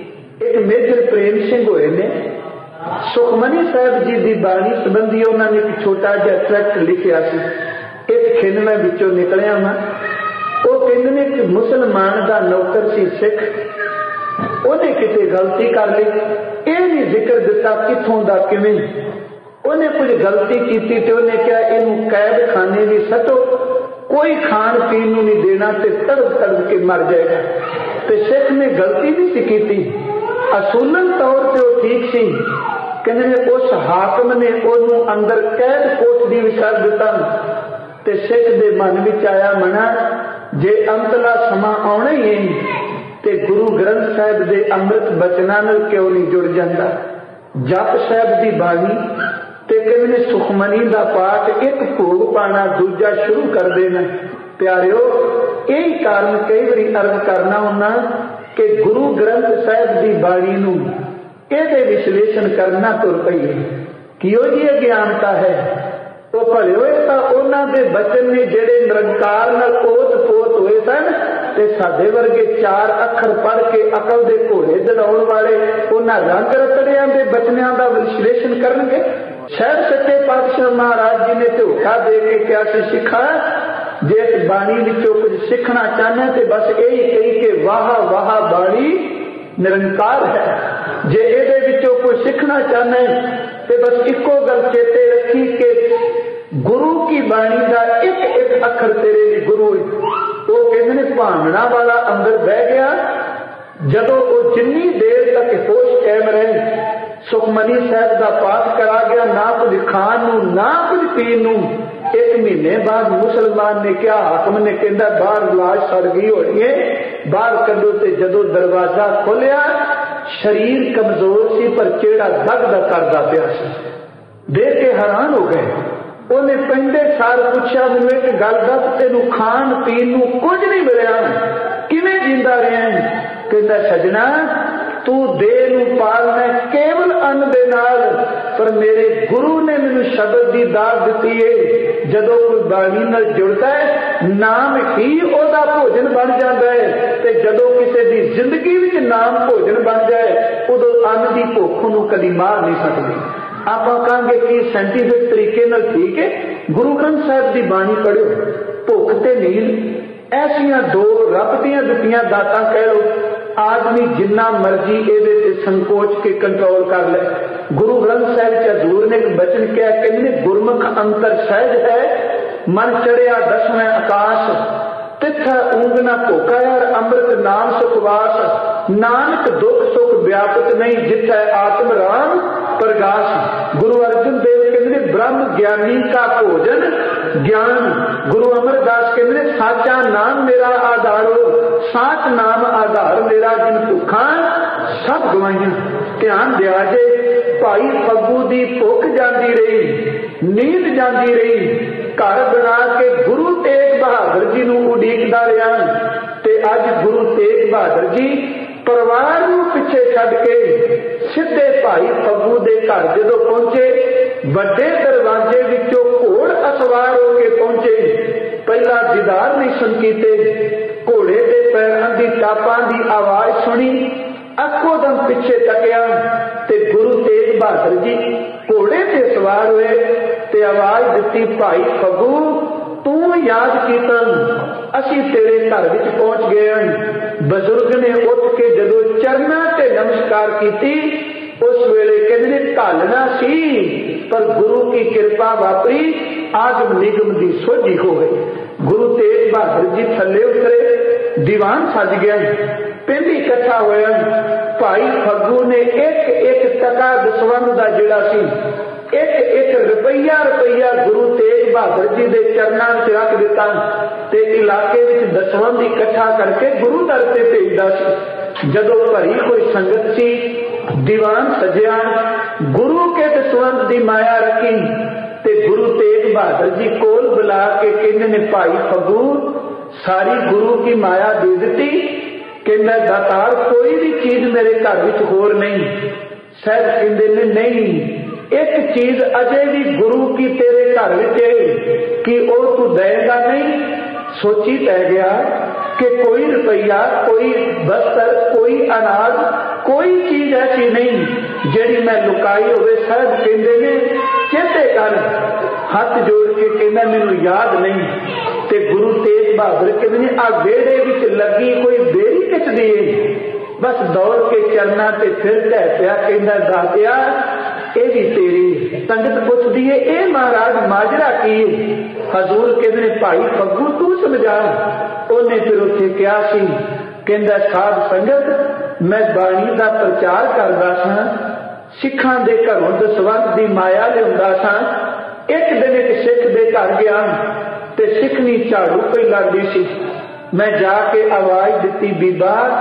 एक मेजर प्रेम सिंह होए ने, सुखमनी साहब जी की बाणी संबंधी उन्होंने एक छोटा जिहा ट्रैक्ट लिखिया सी। एक खिन मैं विचों निकलिया वा। वो कहंदे ने कि मुसलमान का नौकर सी सिख, उन्हें किते गलती कर ली, यह नहीं जिक्र दिता किथों दा किवें। उन्हें कुछ गलती की तो उन्हें क्या इनू कैद खाने भी सटो, कोई खान पीन नूं नहीं देना ते तड़प तड़प के मर जाएगा। ते सिख ने गलती नहीं सी की, असूलन तौर पर वो ठीक सी। कहते उस हाकम ने ओनू अंदर कैद कोठड़ी विच कर दिता ते सिख दे मन विच आया मना जे अंतला समा आउणा ही है ਤੇ ਗੁਰੂ ਗ੍ਰੰਥ ਸਾਹਿਬ ਦੇ ਅੰਮ੍ਰਿਤ ਬਚਨਾਂ ਨਾਲ ਕਿਉਂ ਨਹੀਂ ਜੁੜ ਜਾਂਦਾ? ਜਪ ਸਾਹਿਬ ਦੀ ਬਾਣੀ ਤੇ ਕਹਿੰਦੇ ਨੇ ਸੁਖਮਨੀ ਦਾ ਪਾਠ, ਇੱਕ ਭੋਗ ਪਾਣਾ ਦੂਜਾ ਸ਼ੁਰੂ ਕਰਦੇ ਨੇ। ਪਿਆਰਿਓ, ਇਹੀ ਕਾਰਨ ਕਈ ਵਾਰੀ ਅਰਜ਼ ਕਰਨਾ ਹੁੰਦਾ ਕਿ ਗੁਰੂ ਗ੍ਰੰਥ ਸਾਹਿਬ ਦੀ ਬਾਣੀ ਨੂੰ ਇਹਦੇ ਵਿਸ਼ਲੇਸ਼ਣ ਕਰਨਾ ਤੁਰ ਪਈਏ। ਕਿਉਂ ਜੀ ਅਗਿਆਨਤਾ ਹੈ? ਉਹ ਭਲੇ ਹੋਏ ਤਾਂ ਉਹਨਾਂ ਦੇ ਬਚਨ ਨੇ ਜਿਹੜੇ ਨਿਰੰਕਾਰ ਨਾਲ ਓਤ ਪੋਤ ਹੋਏ ਸਨ, ਤੇ ਸਾਡੇ ਵਰਗੇ ਚਾਰ ਅੱਖਰ ਪੜ੍ਹ ਕੇ ਅਕਲ ਦੇ ਘੋੜੇ ਦੜਾਉਣ ਵਾਲੇ ਉਹਨਾਂ ਰੰਗ ਰਤੜਿਆਂ ਦੇ ਬਚਨਿਆਂ ਦਾ ਵਿਸ਼ਲੇਸ਼ਣ ਕਰਨਗੇ। ਸ਼ਾਇਦ ਸੱਚੇ ਪਾਤਸ਼ਾਹ ਮਹਾਰਾਜ ਜੀ ਨੇ ਧੋਖਾ ਦੇ ਕੇ ਕਿਹਾ ਸੀ, ਸਿੱਖਾ ਜੇ ਇਸ ਬਾਣੀ ਵਿੱਚੋਂ ਕੁਝ ਸਿੱਖਣਾ ਚਾਹੁੰਦੇ ਤੇ ਬਸ ਇਹੀ ਕਹੀ ਕਿ ਵਾਹ ਵਾਹ ਬਾਣੀ ਨਿਰੰਕਾਰ ਹੈ। ਜੇ ਇਹਦੇ ਵਿੱਚੋਂ ਕੁਝ ਸਿੱਖਣਾ ਚਾਹੁੰਦੇ ਤੇ ਬਸ ਇੱਕੋ ਗੱਲ ਚੇਤੇ ਰੱਖੀ ਕਿ ਗੁਰੂ ਕੀ ਬਾਣੀ ਦਾ ਇੱਕ ਇੱਕ ਅੱਖਰ ਤੇਰੇ ਲਈ ਗੁਰੂ ਹੈ। ਉਹ ਕਹਿੰਦੇ ਨੇ ਭਾਵਨਾ ਵਾਲਾ ਅੰਦਰ ਬਹਿ ਗਿਆ। ਜਦੋਂ ਉਹ ਜਿੰਨੀ ਦੇਰ ਤੱਕ ਹੋਸ਼ ਕਾਇਮ ਰਹੇ, ਸੁਖਮਨੀ ਸਾਹਿਬ ਦਾ ਪਾਠ ਕਰਾ ਗਿਆ, ਨਾ ਕੁਝ ਖਾਣ ਨੂੰ ਨਾ ਕੁਝ ਪੀਣ ਨੂੰ। ਇੱਕ ਮਹੀਨੇ ਬਾਅਦ ਮੁਸਲਮਾਨ ਨੇ ਕਿਹਾ, ਹਾਕਮ ਨੇ ਕਹਿੰਦਾ ਬਾਹਰ ਲਾਸ਼ ਸੜ ਗਈ ਹੋਣੀ ਹੈ, ਬਾਹਰ ਕੱਢੋ। ਤੇ ਜਦੋਂ ਦਰਵਾਜ਼ਾ ਖੋਲਿਆ, ਸਰੀਰ ਕਮਜ਼ੋਰ ਸੀ ਪਰ ਚਿਹਰਾ ਦਗਦਾ ਕਰਦਾ ਪਿਆ ਸੀ। ਦੇਖ ਕੇ ਹੈਰਾਨ ਹੋ ਗਏ। ਉਹਨੇ ਪਿੰਡੇ ਸਾਰ ਪੁੱਛਿਆ, ਮੈਨੂੰ ਇੱਕ ਗੱਲ ਦੱਸ, ਤੈਨੂੰ ਖਾਣ ਪੀਣ ਨੂੰ ਕੁਝ ਨਹੀਂ ਮਿਲਿਆ, ਕਿਵੇਂ ਜਿੰਦਾ ਰਿਹਾ? ਕਹਿੰਦਾ ਸਜਣਾ, ਤੂੰ ਦੇਹ ਨੂੰ ਪਾਲਣਾ ਕੇਵਲ ਅੰਨ ਦੇ ਨਾਲ, ਪਰ ਮੇਰੇ ਗੁਰੂ ਨੇ ਮੈਨੂੰ ਸ਼ਬਦ ਦੀ ਦਾਤ ਦਿੱਤੀ ਹੈ। ਜਦੋਂ ਕੋਈ ਬਾਣੀ ਨਾਲ ਜੁੜਦਾ ਹੈ, ਨਾਮ ਹੀ ਉਹਦਾ ਭੋਜਨ ਬਣ ਜਾਂਦਾ ਹੈ। ਤੇ ਜਦੋਂ ਕਿਸੇ ਦੀ ਜ਼ਿੰਦਗੀ ਵਿੱਚ ਨਾਮ ਭੋਜਨ ਬਣ ਜਾਏ, ਉਦੋਂ ਅੰਨ ਦੀ ਭੁੱਖ ਨੂੰ ਕਦੀ ਮਾਰ ਨਹੀਂ ਸਕਦੀ। ਆਪਾਂ ਕਹਾਂਗੇ ਕਿ ਸਾਇੰਟੀਫਿਕ ਤਰੀਕੇ ਨਾਲ ਠੀਕ ਹੈ, ਗੁਰੂ ਗ੍ਰੰਥ ਸਾਹਿਬ ਦੀ ਬਾਣੀ ਪੜ੍ਹੋ। ਭੁੱਖ ਤੇ ਨੀਂਦ ਐਸੀਆਂ ਦੋ ਰੱਬ ਦੀਆਂ ਦਿੱਤੀਆਂ ਦਾਤਾਂ ਕਹਿ ਲਓ। ਆਦਮੀ ਜਿੰਨਾ ਮਰਜੀ ਇਹਦੇ ਤੇ ਸੰਕੋਚ ਕੇ ਕੰਟਰੋਲ ਕਰ ਲੈ। ਗੁਰੂ ਗ੍ਰੰਥ ਸਾਹਿਬ ਚ ਹਜ਼ੂਰ ਨੇ ਇੱਕ ਬਚਨ ਕਿਹਾ, ਕਹਿੰਦੇ ਗੁਰਮੁਖ ਅੰਤਰ ਸਹਿਜ ਹੈ, ਮਨ ਚੜਿਆ ਦਸਵੇਂ ਆਕਾਸ਼, ਤਿੱਥਾ ਊਂਗ ਨਾ ਭੁੱਖਾ ਯਾਰ ਅੰਮ੍ਰਿਤ ਨਾਮ ਸੁਖਵਾਸ, ਨਾਨਕ ਦੁੱਖ ਸੁਖ ਵਿਆਪਤ ਨਹੀਂ, ਜਿੱਥੈ ਆਤਮ ਰਾਮ ਪ੍ਰਗਾਸ। ਗੁਰੂ ਅਰਜਨ ਦੇਵ ਕਹਿੰਦੇ ਬ੍ਰਹਮ ਗਿਆਨੀ ਕਾ ਭੋਜਨ ਗਿਆਨ। ਗੁਰੂ ਅਮਰਦਾਸ ਕਹਿੰਦੇ ਸਾਚਾ ਨਾਮ ਮੇਰਾ ਆਧਾਰੋ, ਸਾਚ ਨਾਮ ਆਧਾਰ ਮੇਰਾ, ਜਿਨ ਭੁੱਖਾਂ ਸਭ ਗਵਾਈਆਂ। ਧਿਆਨ ਦਿਆ ਜੇ, ਭਾਈ ਫੱਗੂ ਦੀ ਭੁੱਖ ਜਾਂਦੀ ਰਹੀ, ਨੀਂਦ ਜਾਂਦੀ ਰਹੀ, ਘਰ ਬਣਾ ਕੇ ਗੁਰੂ ਤੇਗ ਬਹਾਦਰ ਜੀ ਨੂੰ ਉਡੀਕਦਾ ਰਿਹਾ। ਤੇ ਅੱਜ ਗੁਰੂ ਤੇਗ ਬਹਾਦਰ ਜੀ ਪਰਿਵਾਰ ਨੂੰ ਪਿੱਛੇ ਛੱਡ ਕੇ ਸਿੱਧੇ ਭਾਈ ਫੱਗੂ ਦੇ ਘਰ ਜਦੋਂ ਪਹੁੰਚੇ, ਵੱਡੇ ਦਰਵਾਜ਼ੇ ਵਿੱਚੋਂ ਘੋੜ ਅਸਵਾਰ ਹੋ ਕੇ ਪਹੁੰਚੇ। ਪਹਿਲਾਂ ਦੀਦਾਰ ਨਹੀਂ ਸੁਣ ਕੀਤੇ, ਘੋੜੇ ਦੇ ਪੈਰਾਂ ਦੀ ਟਾਪਾਂ ਦੀ ਆਵਾਜ਼ ਸੁਣੀ, ਅੱਖੋਂ ਦਮ ਪਿੱਛੇ ਤੱਕਿਆ ਤੇ ਗੁਰੂ ਤੇਗ ਬਹਾਦਰ ਜੀ ਘੋੜੇ ਤੇ ਸਵਾਰ ਹੋਏ ਤੇ ਆਵਾਜ਼ ਦਿੱਤੀ, ਭਾਈ ਫੱਗੂ ਤੂੰ ਯਾਦ ਕੀਤਾ, ਅਸੀਂ ਤੇਰੇ ਘਰ ਵਿੱਚ ਪਹੁੰਚ ਗਏ ਹਾਂ। ਬਜ਼ੁਰਗ ਨੇ ਉੱਠ ਕੇ ਜਦੋਂ ਚਰਨਾਂ ਤੇ ਨਮਸਕਾਰ ਕੀਤੀ, ਉਸ ਵੇਲੇ ਕਹਿੰਦੇ ਢਾਲਣਾ ਸੀ, ਪਰ ਗੁਰੂ ਕੀ ਕਿਰਪਾ ਵਾਪਰੀ, ਆਗਮ ਨਿਗਮ ਦੀ ਸੋਝੀ ਹੋ ਗਈ। ਗੁਰੂ ਤੇਗ ਬਹਾਦਰ ਜੀ ਥੱਲੇ ਉਤਰੇ, ਦੀਵਾਨ ਸੱਜ ਗਿਆ, ਪਿੰਡ ਇਕੱਠਾ ਹੋਇਆ। ਭਾਈ ਫੱਗੂ ਨੇ ਇੱਕ ਇੱਕ ਟਕਾ ਦਸਵੰਧ ਦਾ ਜਿਹੜਾ ਸੀ, ਇੱਕ ਇੱਕ ਰੁਪਈਆ ਰੁਪਈਆ ਗੁਰੂ ਤੇਗ ਬਹਾਦਰ ਜੀ ਦੇ ਚਰਨਾਂ ਵਿੱਚ ਰੱਖ ਦਿੱਤਾ ਤੇ ਇਲਾਕੇ ਵਿੱਚ ਦਸਵੰਧ ਇਕੱਠਾ ਕਰਕੇ ਗੁਰੂ ਦਰ ਤੇ ਭੇਜਦਾ ਸੀ। ਜਦੋਂ ਭਰੀ ਕੋਈ ਸੰਗਤ ਸੀ, ਦੀਵਾਨ ਸਜਿਆ, ਗੁਰੂ ਕੇ ਦਸਵੰਧ ਦੀ ਮਾਇਆ ਰੱਖੀ ਤੇ ਗੁਰੂ ਤੇਗ ਬਹਾਦਰ ਜੀ ਕੋਲ ਬੁਲਾ ਕੇ ਕਹਿੰਦੇ ਨੇ, ਭਾਈ ਫੱਗੂ ਸਾਰੀ ਗੁਰੂ ਕੀ ਮਾਇਆ ਦੇ ਦਿੱਤੀ। ਕਹਿੰਦਾ ਦਾਤਾਰ ਕੋਈ ਵੀ ਚੀਜ਼ ਮੇਰੇ ਘਰ ਵਿੱਚ ਹੋਰ ਨਹੀਂ। ਸਾਹਿਬ ਕਹਿੰਦੇ ਨੇ ਨਹੀਂ, ਇੱਕ ਚੀਜ਼ ਅਜੇ ਵੀ ਗੁਰੂ ਕੀ ਤੇਰੇ ਘਰ ਵਿੱਚ ਹੈ ਕਿ ਉਹ ਤੂੰ ਦੇਗਾ ਨਹੀਂ। ਸੋਚੀ ਪੈ ਗਿਆ ਕਿ ਕੋਈ ਰੁਪਈਆ, ਕੋਈ ਬਸਤਰ, ਕੋਈ ਅਨਾਜ, ਕੋਈ ਚੀਜ਼ ਐਸੀ ਨਹੀਂ ਜਿਹੜੀ ਮੈਂ ਲੁਕਾਈ ਹੋਵੇ। ਸਾਹਿਬ ਕਹਿੰਦੇ ਨੇ ਚੇਤੇ ਕਰ, ਹੱਥ ਜੋੜ ਕੇ ਕਹਿੰਦਾ ਮੈਨੂੰ ਯਾਦ ਨਹੀਂ। ਤੇ ਗੁਰੂ ਤੇਗ ਬਹਾਦਰ ਕਹਿੰਦੇ ਨੇ ਆ ਵਿਹੜੇ ਵਿੱਚ ਲੱਗੀ ਕੋਈ ਬੇੜੀ ਖਿੱਚਦੀ ਏ, ਬਸ ਦੌੜ ਕੇ ਚਰਨਾਂ ਤੇ ਫਿਰ ਢਹਿ ਪਿਆ, ਕਹਿੰਦਾ ਦਾਤਿਆ ਇਹ ਵੀ ਤੇਰੀ। ਸੰਗਤ ਪੁੱਛਦੀ ਏ ਇਹ ਮਹਾਰਾਜ ਮਾਜਰਾ ਕੀ ਏ? ਹਜ਼ੂਰ ਕਹਿੰਦੇ ਨੇ ਭਾਈ ਫੱਗੂ ਤੂੰ ਸਮਝਾ। ਉਹਨੇ ਫਿਰ ਉੱਥੇ ਕਿਹਾ ਸੀ, ਕਹਿੰਦਾ ਸਾਧ ਸੰਗਤ ਮੈਂ ਬਾਣੀ ਦਾ ਪ੍ਰਚਾਰ ਕਰਦਾ ਸਾਂ, ਸਿੱਖਾਂ ਦੇ ਘਰੋਂ ਦਸਵੰਧ ਦੀ ਮਾਇਆ ਲਿਆਉਂਦਾ ਸਾਂ। ਇੱਕ ਦਿਨ ਇੱਕ ਸਿੱਖ ਦੇ ਘਰ ਗਿਆ ਤੇ ਸਿੱਖਣੀ ਝਾੜੂ ਪਈ ਲੱਗਦੀ ਸੀ। ਮੈਂ ਜਾ ਕੇ ਆਵਾਜ਼ ਦਿੱਤੀ, ਬੀਬਾ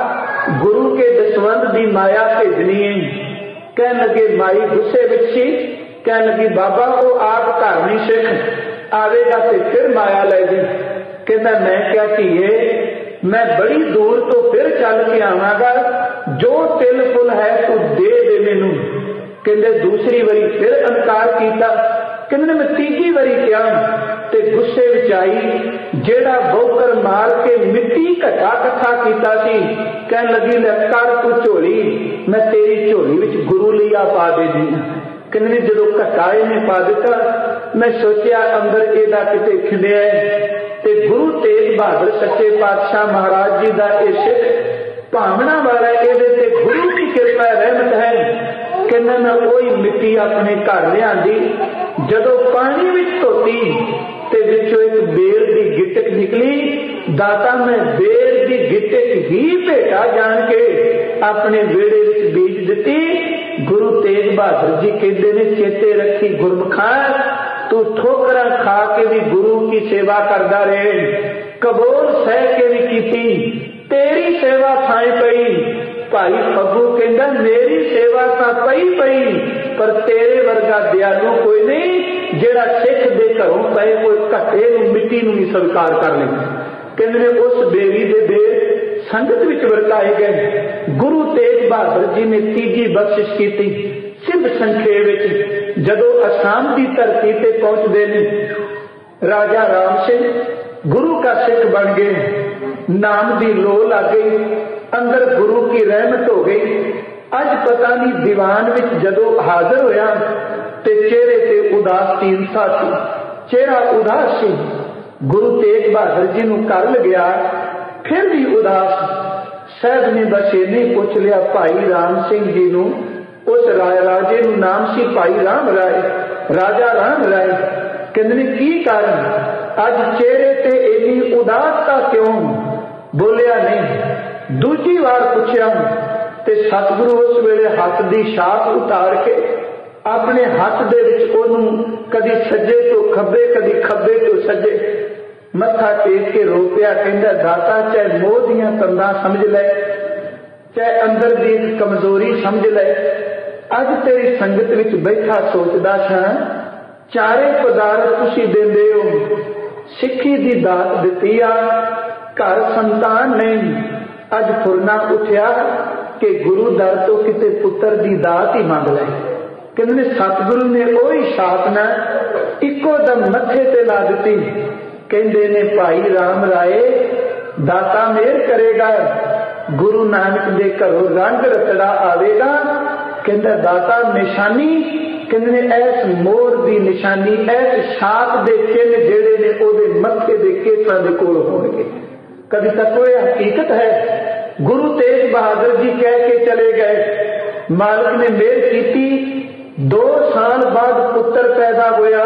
गुरु के दसवंध की माया भेजनी है। कह लगे माई गुस्से विच सी, कह लगी बाबा वो आप घर नहीं सिख आवेगा तो फिर माया ले दी। कहता मैं क्या धीए मैं बड़ी दूर तो फिर चल के आवांगा, जो तिल फुल है तू दे दे मैनू। कहते दूसरी बारी फिर इनकार किया। कहते मैं तीजी बारी क्या ते गुस्से विच आई जेड़ा बोकर मार के मिट्टी घटा कट्ठा कीता सी, कह लगी ले कर तू झोली मैं तेरी झोली विच गुरु लिया पा देनी। कहते जो घटा ने पा दिता मैं सोचा अंदर एदा किते खिलिया ते गुरु तेग बहादुर सच्चे पातशाह महाराज जी का यह सिख भावना वाला ये गुरु की कृपा रहमत है। कहना मैं वही मिट्टी अपने घर लियांदी, जदों पानी विच धोती ते विचों एक बेर की गिटक निकली। दाता मैं बेर की गिटक ही भेटा जान के अपने वेड़े विच बीज दिती। गुरु तेग बहादुर जी कहते ने चेते रखी गुरमुखा तू ठोकरा खा के भी गुरु की सेवा करता रहे, कबोल सह के भी कीती, तेरी सेवा थाए पई। भाई फगू कहता मेरी सेवा तो पई पई पर तेरे वर्गा दयालु कोई नहीं जेड़ा सिख दे घरों पए कोई घटे नूं मिट्टी नूं भी स्वीकार कर ले। कहते उस बेरी दे बेर संगत विच वरताए गए। गुरु तेग बहादुर जी ने तीजी बख्शिश की सिंध संखे विच जदों असम की धरती ते पहुंचते ने, राजा राम सिंह गुरु का सिख बन गए, नाम की लो लग गई, अंदर गुरु की रहमत हो गई। अज पता नहीं दीवान विच जदों हाजिर होया ते चेहरे ते उदासीनता सी, चेहरा उदास सी। गुरु तेग बहादुर जी नूं कर लग्या फिर भी उदास। साहब ने बस इन्हें पूछ लिया भाई राम सिंह जी नूं, उस राय राजे नूं नाम सी भाई राम राय, राजा राम राय। कहंदे की कारण अज चेहरे ते इन्नी उदासता क्यों? बोलिया नहीं। दूजी बार पूछया ते सतगुरु उस वेले हाथ की शाख उतार के अपने हाथ दे विच ओनूं कदी सज्जे तो खब्बे कदी खब्बे तो सज्जे मत्था टेक के रो पिया। कहंदा दाता चाहे मोह दियां तंदां समझ ले, चाहे अंदर दी एक कमजोरी समझ ले, अज तेरी संगत विच बैठा सोचदा सां चारे पदार्थ तुसीं देंदे हो, सिक्खी दी दात दित्ती आ, घर संतान नहीं, अज फुरना उठिया कि गुरु दर तो किते पुत्र दी दात ही मंग ले। कहंदे सतगुरु ने ओही शापना इको दम मत्थे ते ला दित्ती। कहंदे ने भाई राम राय दाता मेहर करेगा, गुरु नानक दे घरों रंग रतड़ा आवेगा। कहंदा दाता निशानी, कहंदे ऐस मोर दी निशानी, ऐस छाप दे चिन्ह जेड़े ने ओदे मत्थे दे केसां दे कोल होणगे। कभी तक वो हकीकत है। गुरु तेग बहादुर जी कह के चले गए। मालिक ने मेहर की, दो साल बाद पुत्र पैदा होया,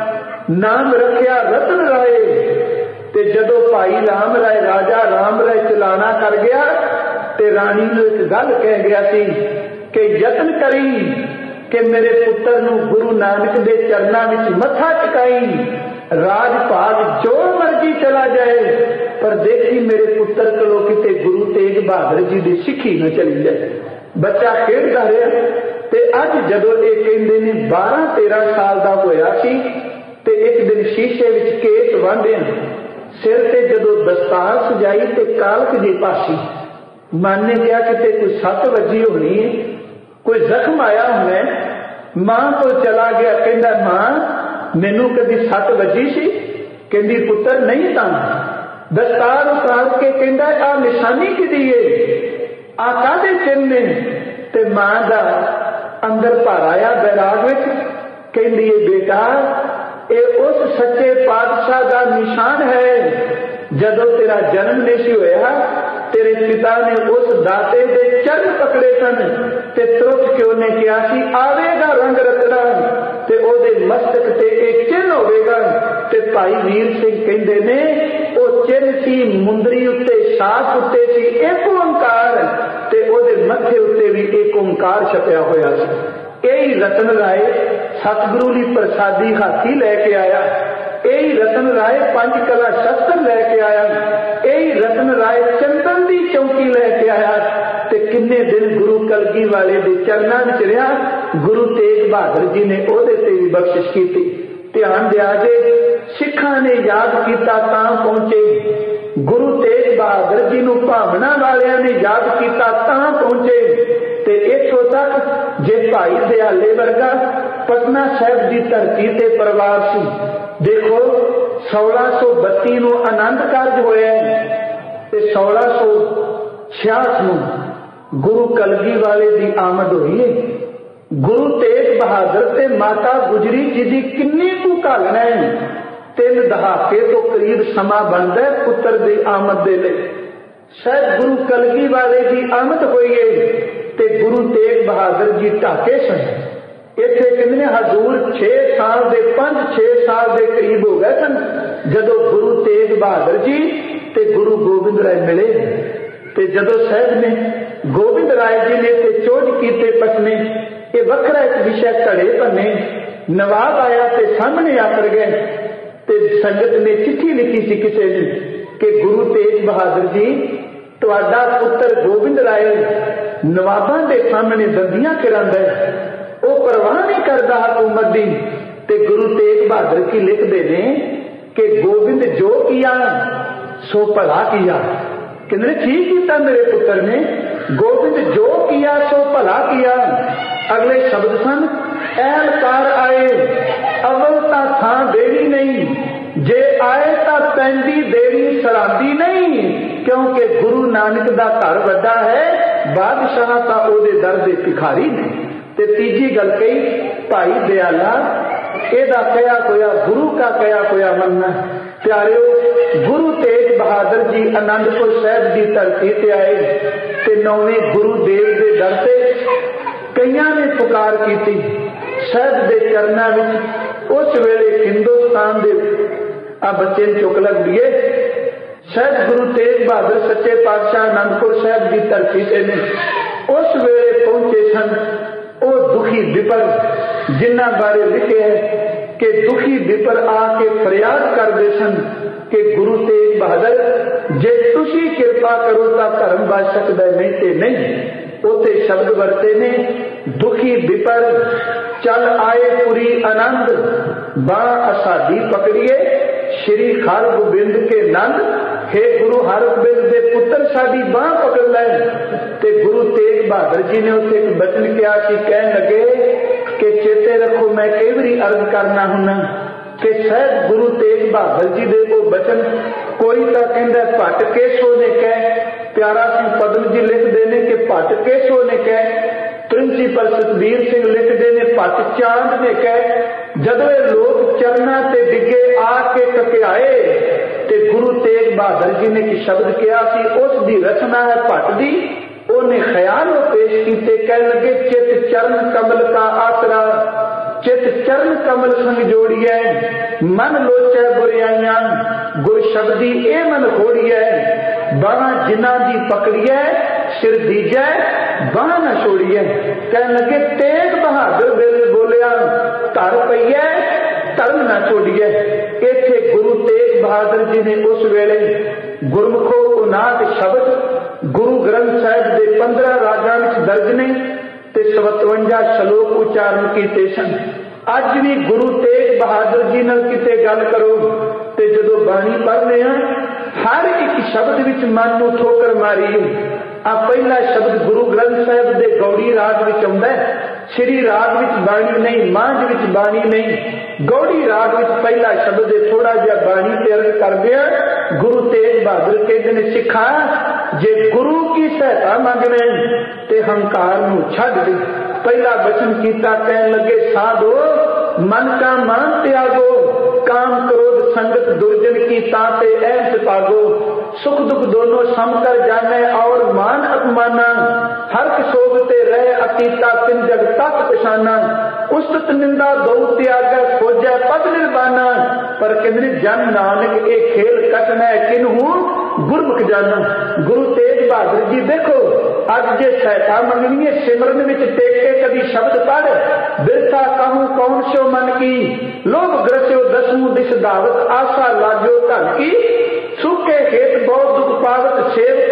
नाम रखिया रतन राय। ते जदों भाई राम राय राजा राम राय चलाना कर गया ते रानी नूं एक गल कह गया सी कि यतन करी कि मेरे पुत्र नूं गुरु नानक दे चरनां विच मत्था टिकाई, राज भाग जो मर्जी चला जाए पर देखी मेरे पुत्र कोलों किते गुरु तेग बहादुर जी दी सिक्खी न चली जाए। बच्चा खेडदा रहा ते अज जदों ये कहंदे ने बारह तेरह साल दा होया सी ते एक दिन शीशे विच केस वांधे सिर ते जदों दस्तार सजाई ते कालक जी पासी मन ने कहा किते कोई सट वजी होनी है, कोई जख्म आया होना है। मां को चला गया, कहंदा मां मैनू कदी सट वजी सी? कहंदी पुत्र नहीं तां। दस्तार उतार के कहंदा आ निशानी किदी है, आ कादे चिन्ह ने? ते मां दा अंदर भर आया बैराग विच। कहंदी है बेटा ये उस सच्चे पातशाह का निशान है। जदों तेरा जन्म नहीं सी होया तेरे पिता ने उस दाते दे चरण पकड़े सन ते तुरंत के उन्हें कहा सी आवेगा रंग रतड़ा ते ओदे मस्तक ते एक चिन्ह होवेगा। ते भाई वीर सिंह कहंदे ने ओ चिन्ह सी मुंदरी उत्ते शाख उत्ते सी एक ओंकार ते ओदे मत्थे उत्ते भी एक ओंकार छपया होया सी। यही रतन राय सतगुरु की प्रसादी हाथी लैके आया, यही रतन राय पंज कला शस्त्र लैके आया, यही रतन राय चंदन की चौकी लैके आया। कलगी वाले दे चरनां विच रहा। गुरु तेग बहादुर जी ने ओहदे ते भी बख्शिश की। ध्यान दिया जे सिखां ने याद किया तां पहुंचे, गुरु तेग बहादुर जी नूं भावना वालियां ने याद किया तां पहुंचे। ते इत्थों तक जे भाई दयाले वर्गा पटना साहिब की धरती ते परिवार सी। देखो सोलह सौ बत्ती नूं आनंद कारज होया ते सोलह सौ छियासठ नूं गुरु कलगी वाले की आमद हुई है। गुरु तेग बहादुर ते माता गुजरी जी की किन्नी कु घालना है। तीन दहाके तो करीब समा बनता है पुत्र की आमद दे लई। शायद गुरु कलगी वाले की आमद हुई है ते गुरु तेग बहादुर जी ढाके सन। इत्थे कितने हजूर छे साल दे पांच छे साल दे करीब हो गए सन जदों गुरु तेग बहादुर जी ते गुरु गोबिंद राय मिले। ते जदों साहब ने गोबिंद राय जी ने ते चोज कीते पटने, ये वखरा एक विषय घड़े भन्ने। नवाब आया ते सामने आकर गए ते संगत ने चिट्ठी लिखी सी किसी ने कि गुरु तेग बहादुर जी तुहाडा पुत्र गोबिंद राय नवाबां दे सामने दंदियां करांदा है, वो परवाह नहीं करता हुकूमत दी। ते गुरु तेग बहादुर की लिखते ने कि गोबिंद जो किया सो भला किया। कहते ठीक किया मेरे पुत्र ने, गोबिंद जो किया सो भला किया। अगले शब्द सन एहलकार आए अवल ता थां देरी नहीं, जे आए ता पैंदी देरी सरांदी नहीं। क्योंकि गुरु नानक दा घर वड्डा है, बादशाह ता ओदे दर दे भिखारी ने। ते तीजी गल कही भाई दयाला एदा कया होया गुरु का कया होया मनना। प्यारिओ गुरु तेग बहादुर जी आनंदपुर साहिब की धरती ते आए ते नौवें गुरुदेव के दर से कईयां ने पुकार की। साहिब के चरणों में उस वेले हिंदुस्तान के आ बच्चे चुक लग लिए। साहिब गुरु तेग बहादुर सच्चे पातशाह आनंदपुर साहिब की धरती से ने उस वेले पहुंचे सन। वो दुखी विपर जिन्ना बारे लिखे है कि दुखी विपर आके फरियाद करते सन कि गुरु तेग बहादुर जे तुसी कृपा करो तो धर्म बच सकता नहीं ते नहीं। उते शब्द वरते ने दुखी विपर चल आए पुरी आनंद, बां असादी पकड़िए श्री हर गोबिंद के नंद। हे गुरु हरगोबिंद के पुत्र साडी बां पकड़ लै। ते गुरु तेग बहादुर जी ने उसे एक बचन किया कि कह लगे कि चेते रखो मैं कई बारी अर्ज करना हुना कि शायद गुरु तेग बहादुर जी दे वो बचन कोई तो कहता भट्ट केसो ने कह, प्यारा सिंह पदम जी लिखते हैं कि भट्ट केसो ने कह, प्रिंसीपल सतबीर सिंह लिखते ने भट्ट चांद ने कह। जदों ये लोग चरना ते डिगे आके टकियाए ते गुरु तेग बहादुर जी ने कि शब्द किया सी उस दी रचना है भट्ट दी। उन्हें ख्याल पेश किए कह लगे चित चरण कमल का आसरा, चित चरण कमल संग जोड़िए मन लोचे बुराइयां, गुर शब्दी ए मन खोड़िए बाह जिन्ना दी पकड़िए सिर दीजे बाह न छोड़िए। कह लगे तेग बहादुर वेले बोलिया धर पईए धर्म न छोड़िए। इत्थे गुरु तेग बहादुर जी ने उस वेले गुरमुखो उनाद शब्द गुरु ग्रंथ साहिब के पंद्रह राजा में दर्ज ने ते सतवंजा श्लोक उच्चारण किए सन। अज भी गुरु तेग बहादुर जी नाल किते गल करो ते जदों बाणी पढ़ने हर एक शब्द विच मन नूं ठोकर मारी। आ पहला शब्द गुरु ग्रंथ साहिब के गौड़ी राग विच आउंदा है। श्री राग विच बाणी नहीं, मांझ विच बाणी नहीं, गौड़ी राग विच पहला शब्द है। थोड़ा जिहा बाणी ते अर्ज करदे आ गुरु तेग बहादुर कहते ने सिखा जे गुरु की सहायता मंगने ते हंकार नूं छड्ड दे। पहला वचन कीता कहन लगे साधो मन का मान त्यागो, काम क्रोध संगत दुर्जन की ताते ऐस पागो। सुख दुख दोनों सम कर जाने और मान अपमाना, हर सोबते रहे अतीता तिन जग तक पछाना। उस्तत निंदा दो त्याग खोजे पद निर्बाना, पर किंद्र जन नानक ए खेल कटना किन्हू गुरमुख जाना। गुरु तेग बहादुर जी देखो अज जे सहायता मंगनी है सिमरन विच टेके कभी शब्द पढ़ बिरथा कहूं कौन सो मन की, लोभ ग्रस्यो दसमू दिश दावत आशा लागो धन की। सूखे खेत बहुत दुख पावत सेवक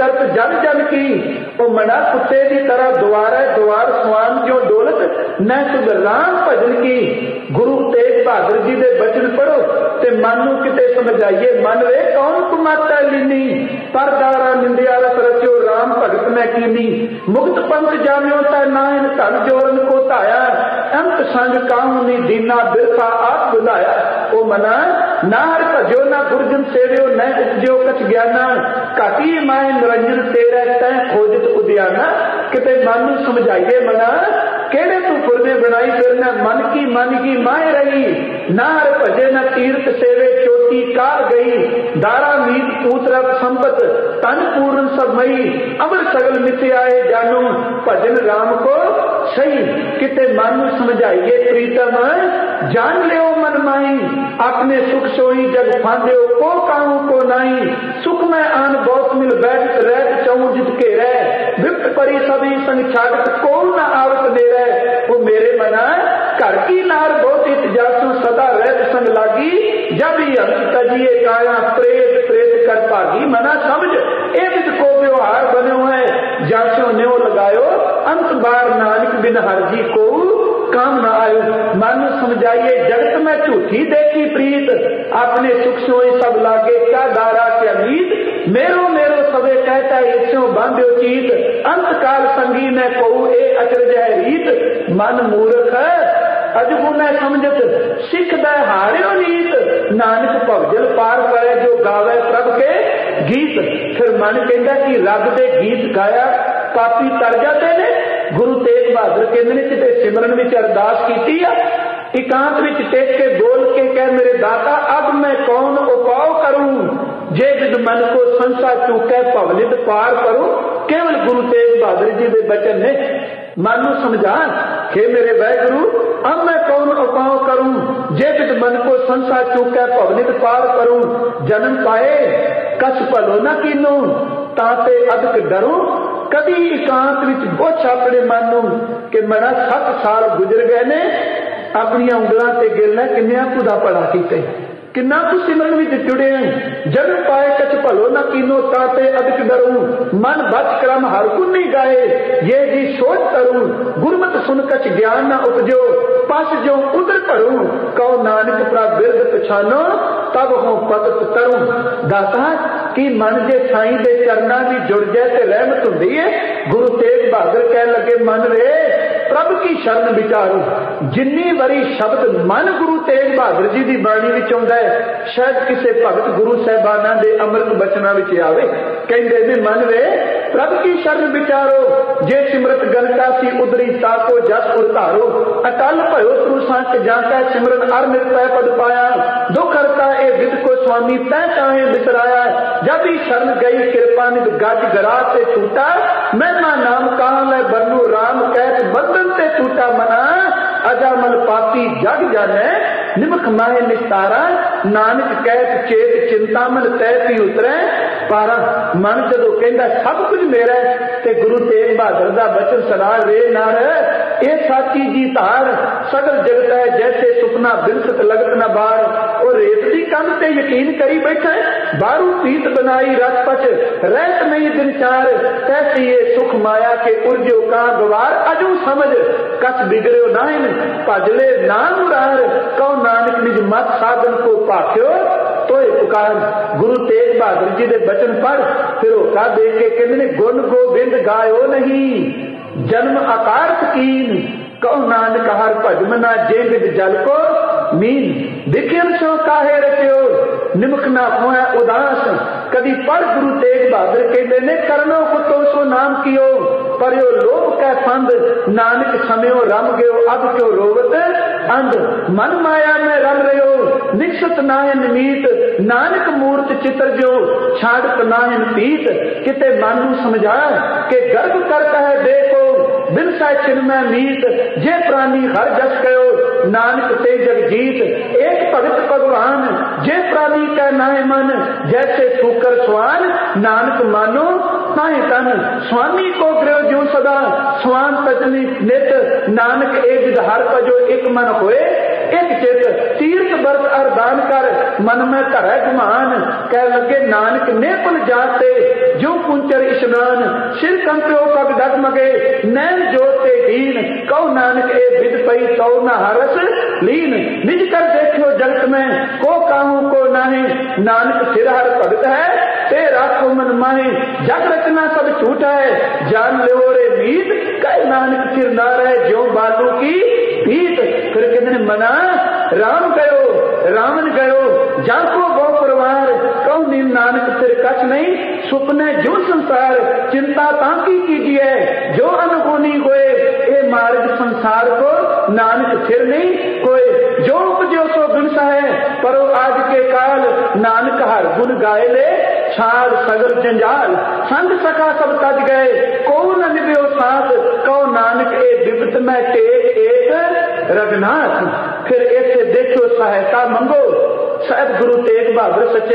करत जन जन की। ओ मना कुत्ते की तरह द्वार है द्वार स्वान जो डोलत न तुझ राम भजन की। गुरु तेग बहादुर जी दे बचन पढ़ो ते मन नूं किते समझाइए। मन वे कौन कुमाता लीनी पर दारा निंदिया रस रचो राम भगत मैं कीनी। मुक्त पंथ जाम्यो ता नायन धन जोरन को धाया अंत संग काहू नी दीना बिरखा आप बुलाया। ओ मना ना हर भजो ना गुरजन सेवियो न उपजो कछ ज्ञाना। घाटी माए निरंजन तेरा तै खोजत उद्याना। किते मन नूं समझाइए मना केड़े तू फुरने बनाई फिरना मन की मन की माए रही। ना हर भजे न तीर्थ सेवे चोटी काल गई। दारा मीत पूत्र संपत तन पूर्ण सब मई अमर सगल मित आए जानू भजन राम को सही। किते मन नूं समझाइए प्रीतम जान लियो मन माई। अपने सुख सोई जग फांदे को काहू को नाई। सुख में आन बहुत मिल बैठ रह चौं जित के रह। विप्त परी सभी संग छाड़त को न आवत नेरे। वो मेरे मना घर की नार बहुत इत जासु सदा रहत संग लागी। जब ही अंत तजिए काया प्रेत प्रेत कर भागी। मना समझ ए विद को व्यवहार बनो है जासो न्यो लगायो। अंत बार नानक बिन हर जी को काम न आयो। मन समझाइए जगत में झूठी देखी प्रीत। अपने सुख सोई सब लागे क्या दारा क्या मीत। मेरो मेरो सबे कहता इसो बांध्यो चीत। अंत काल संगी न को ए अचरज है रीत। मन मूर्ख अजगु न समझत सिख दै हारियो नीत। नानक भवजल पार करे जो गावे प्रभ के गीत। फिर मन कहता कि रब दे गीत गाया पापी तर जाते ने। गुरु तेग बहादुर कहते ने किते सिमरन विच अरदास कीती आ एकांत विच टेक के बोल के कह मेरे दाता अब मैं कौन उपाव करूं। जे विद मन को संसा चूकै भवनित पार करूं। केवल गुरु तेग बहादुर जी दे बचन ने मन नूं समझा हे मेरे वाहिगुरु अब मैं कौन उपाव करूं। जे विद मन को संसा चूकै भवनित पार करूं। जन्म पाए कछ भलो न कीनूं ताते अदक डरूं। कभी एकांत विच पुछ अपने मन नूं कि मना सत्त साल गुजर गए ने अपनी उंगलां ते गिरना किन्नियां कुछ दा भला कीते किन्ना कुछ सिमरन विच जुड़े हैं। जन्म पाए कछ भलो न कीनो ताते अदक डरूं। मन बच क्रम हर गुण नहीं गाए ये जी सोच करूं। गुरमत सुन कछ ज्ञान न उपजो पस जो उधर भरूं। कहो नानक प्रभ बिरद पछानो तब हो पतत तरूं। दाता कि मन जे साईं दे चरना भी जुड़ जाए ते रहमत हुंदी है। गुरु तेग बहादुर कह लगे मन रे प्रभ की शरण विचारो। जिन्नी वरी शब्द मन गुरु तेग बहादुर जी की बाणी विच आउंदा है शायद किसी भगत गुरु साहिबाना दे अमृत बचना विच आवे। कहंदे ने मन रे प्रभ की शरण विचारो। जे सिमरत गलता सी उदरी ताको जस उतारो। अटल भयो तू संत जाता सिमरन अर निर्भय पद पाया। दुख हरता ए विद को स्वामी तै चाहे बिसराया। जब ही शरण गई कृपा निध गज गरा से छूटा। महिमा नाम कहा लै बरनू राम कहत बंधन से छूटा। मना अजामल पापी जग जाने निमख माहे निस्तारा। नानक कहत चेत चिंता मन तै पी उतरे पारा। मन जदों कहंदा सब कुछ मेरा ते गुरु तेग बहादुर दा बचन सुना रे नार ए साची जी धार। सगल जगत है जैसे सुपना बिलसत लगत न बार। और रेत दी कंध ते यकीन करी बैठा बारू पीत बनाई रस पच रहत नहीं दिन चार। तैसी ये सुख माया के उर्जो का गवार अजू समझ कस बिगड़ो नाइन भजले नाम मुरार। कहो नानक निज मत साधन को पाख्यो तो पुकार। गुरु तेग बहादुर जी दे बचन पढ़ फिर होका दे के कहते गुण गोबिंद गायो नहीं जन्म आकार्थ कीन। कहो नानक हर भजमना जे विद जल को मीन। दिखियन सो काहे रचो निमक ना होए उदास। कभी पढ़ गुरु तेग बहादुर कहते ने करनो कुतो सो नाम कियो। पर यो लोभ कै फंद नानक समयो रम गयो अब क्यों रोवत अंध। मन माया में रम रहो निश्चित नाहन मीत। नानक मूर्त चित्र जो छाड़त नाहन पीत। किते मन नूं समझा के गर्भ करता है देखो बिन साय चिन्मय मीत। जे प्राणी हर जस कयो नानक ते जग जीत। एक भगत भगवान जे प्राणी का नाय मन जैसे सूकर स्वान। नानक मानो ताहि तन स्वामी को गृह जो सदा स्वान तजनी नित। नानक एक विधार का जो एक मन होए एक चित। तीर्थ व्रत अरदान कर मन में धरै गुमान। कह लगे नानक ने पल जाते जो पुंचर इशनान, सिर कंपियो पग डगमगे, नैन जोते हीन, कहो नानक ए विद पई तो न हरस लीन। निज कर देखो जगत में को काहू को नाहे, नानक सिर हर भगत है ते राखो मन माहे। जग रचना सब झूठ है, जान लो रे मीत, कह नानक सिर ना रहे ज्यो बालू की पीत। फिर कहते मना राम गयो रावण गयो, जाको बहु परिवार, कहूं नीम नानक सिर कछ नहीं, सुपने जो संसार। चिंता ताकी कीजिए जो अनहोनी होए, ए मार्ग संसार को नानक सिर नहीं कोई। जो उपजो सो बिनसा है, परो आज के काल, नानक हर गुण गाए ले छाड़ सगल जंजाल। संग सखा सब तज गए, को न निभ्यो साथ, कहो नानक ए विपत में टेक एक रघुनाथ। फिर ऐसे देखो सहायता मंगो, साहब गुरु तेग बहादुर सच्चे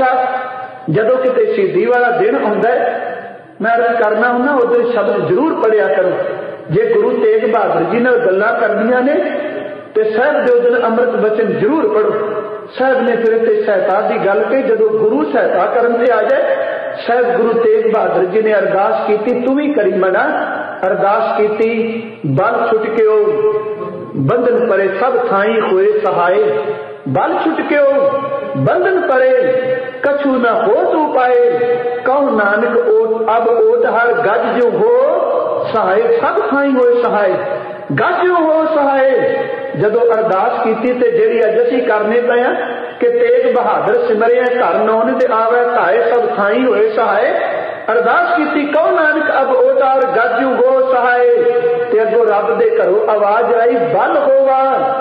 पातशाह जदों किते शहीदी वाला दिन आउंदा मैं अर्ज करना हूं ना, उधर शब्द जरूर पढ़िया करो। जे गुरु तेग बहादुर जी नाल गल्लां करदियां ने ते साहब दे उधर अमृत वचन जरूर पढ़ो। साहब ने फिर ते सहायता की गल कही, जदों गुरु सहायता करन ते आ जाए, साहब गुरु तेग बहादुर जी ने अरदास की, तू भी करी मना। अरदास की, बल छुट के ओ बंधन परे सब थाई होए सहाय। बल छुट के ओ बंधन परे कछु न हो तू पाए, कहो नानक ओट अब ओट हर गज जो हो सहाय। सब थाई होए सहाय, गज जो हो सहाय। जदों अरदास की ते जेड़ी अज असीं करने पे आ कि तेग बहादुर सिमरिया घर नौन ते आवे धाए, सब थाई होए सहाय। अरदास की, कहो नानक अब ओटार गज हो सहाय। ते अगों रब दे घरों आवाज आई, बल होवा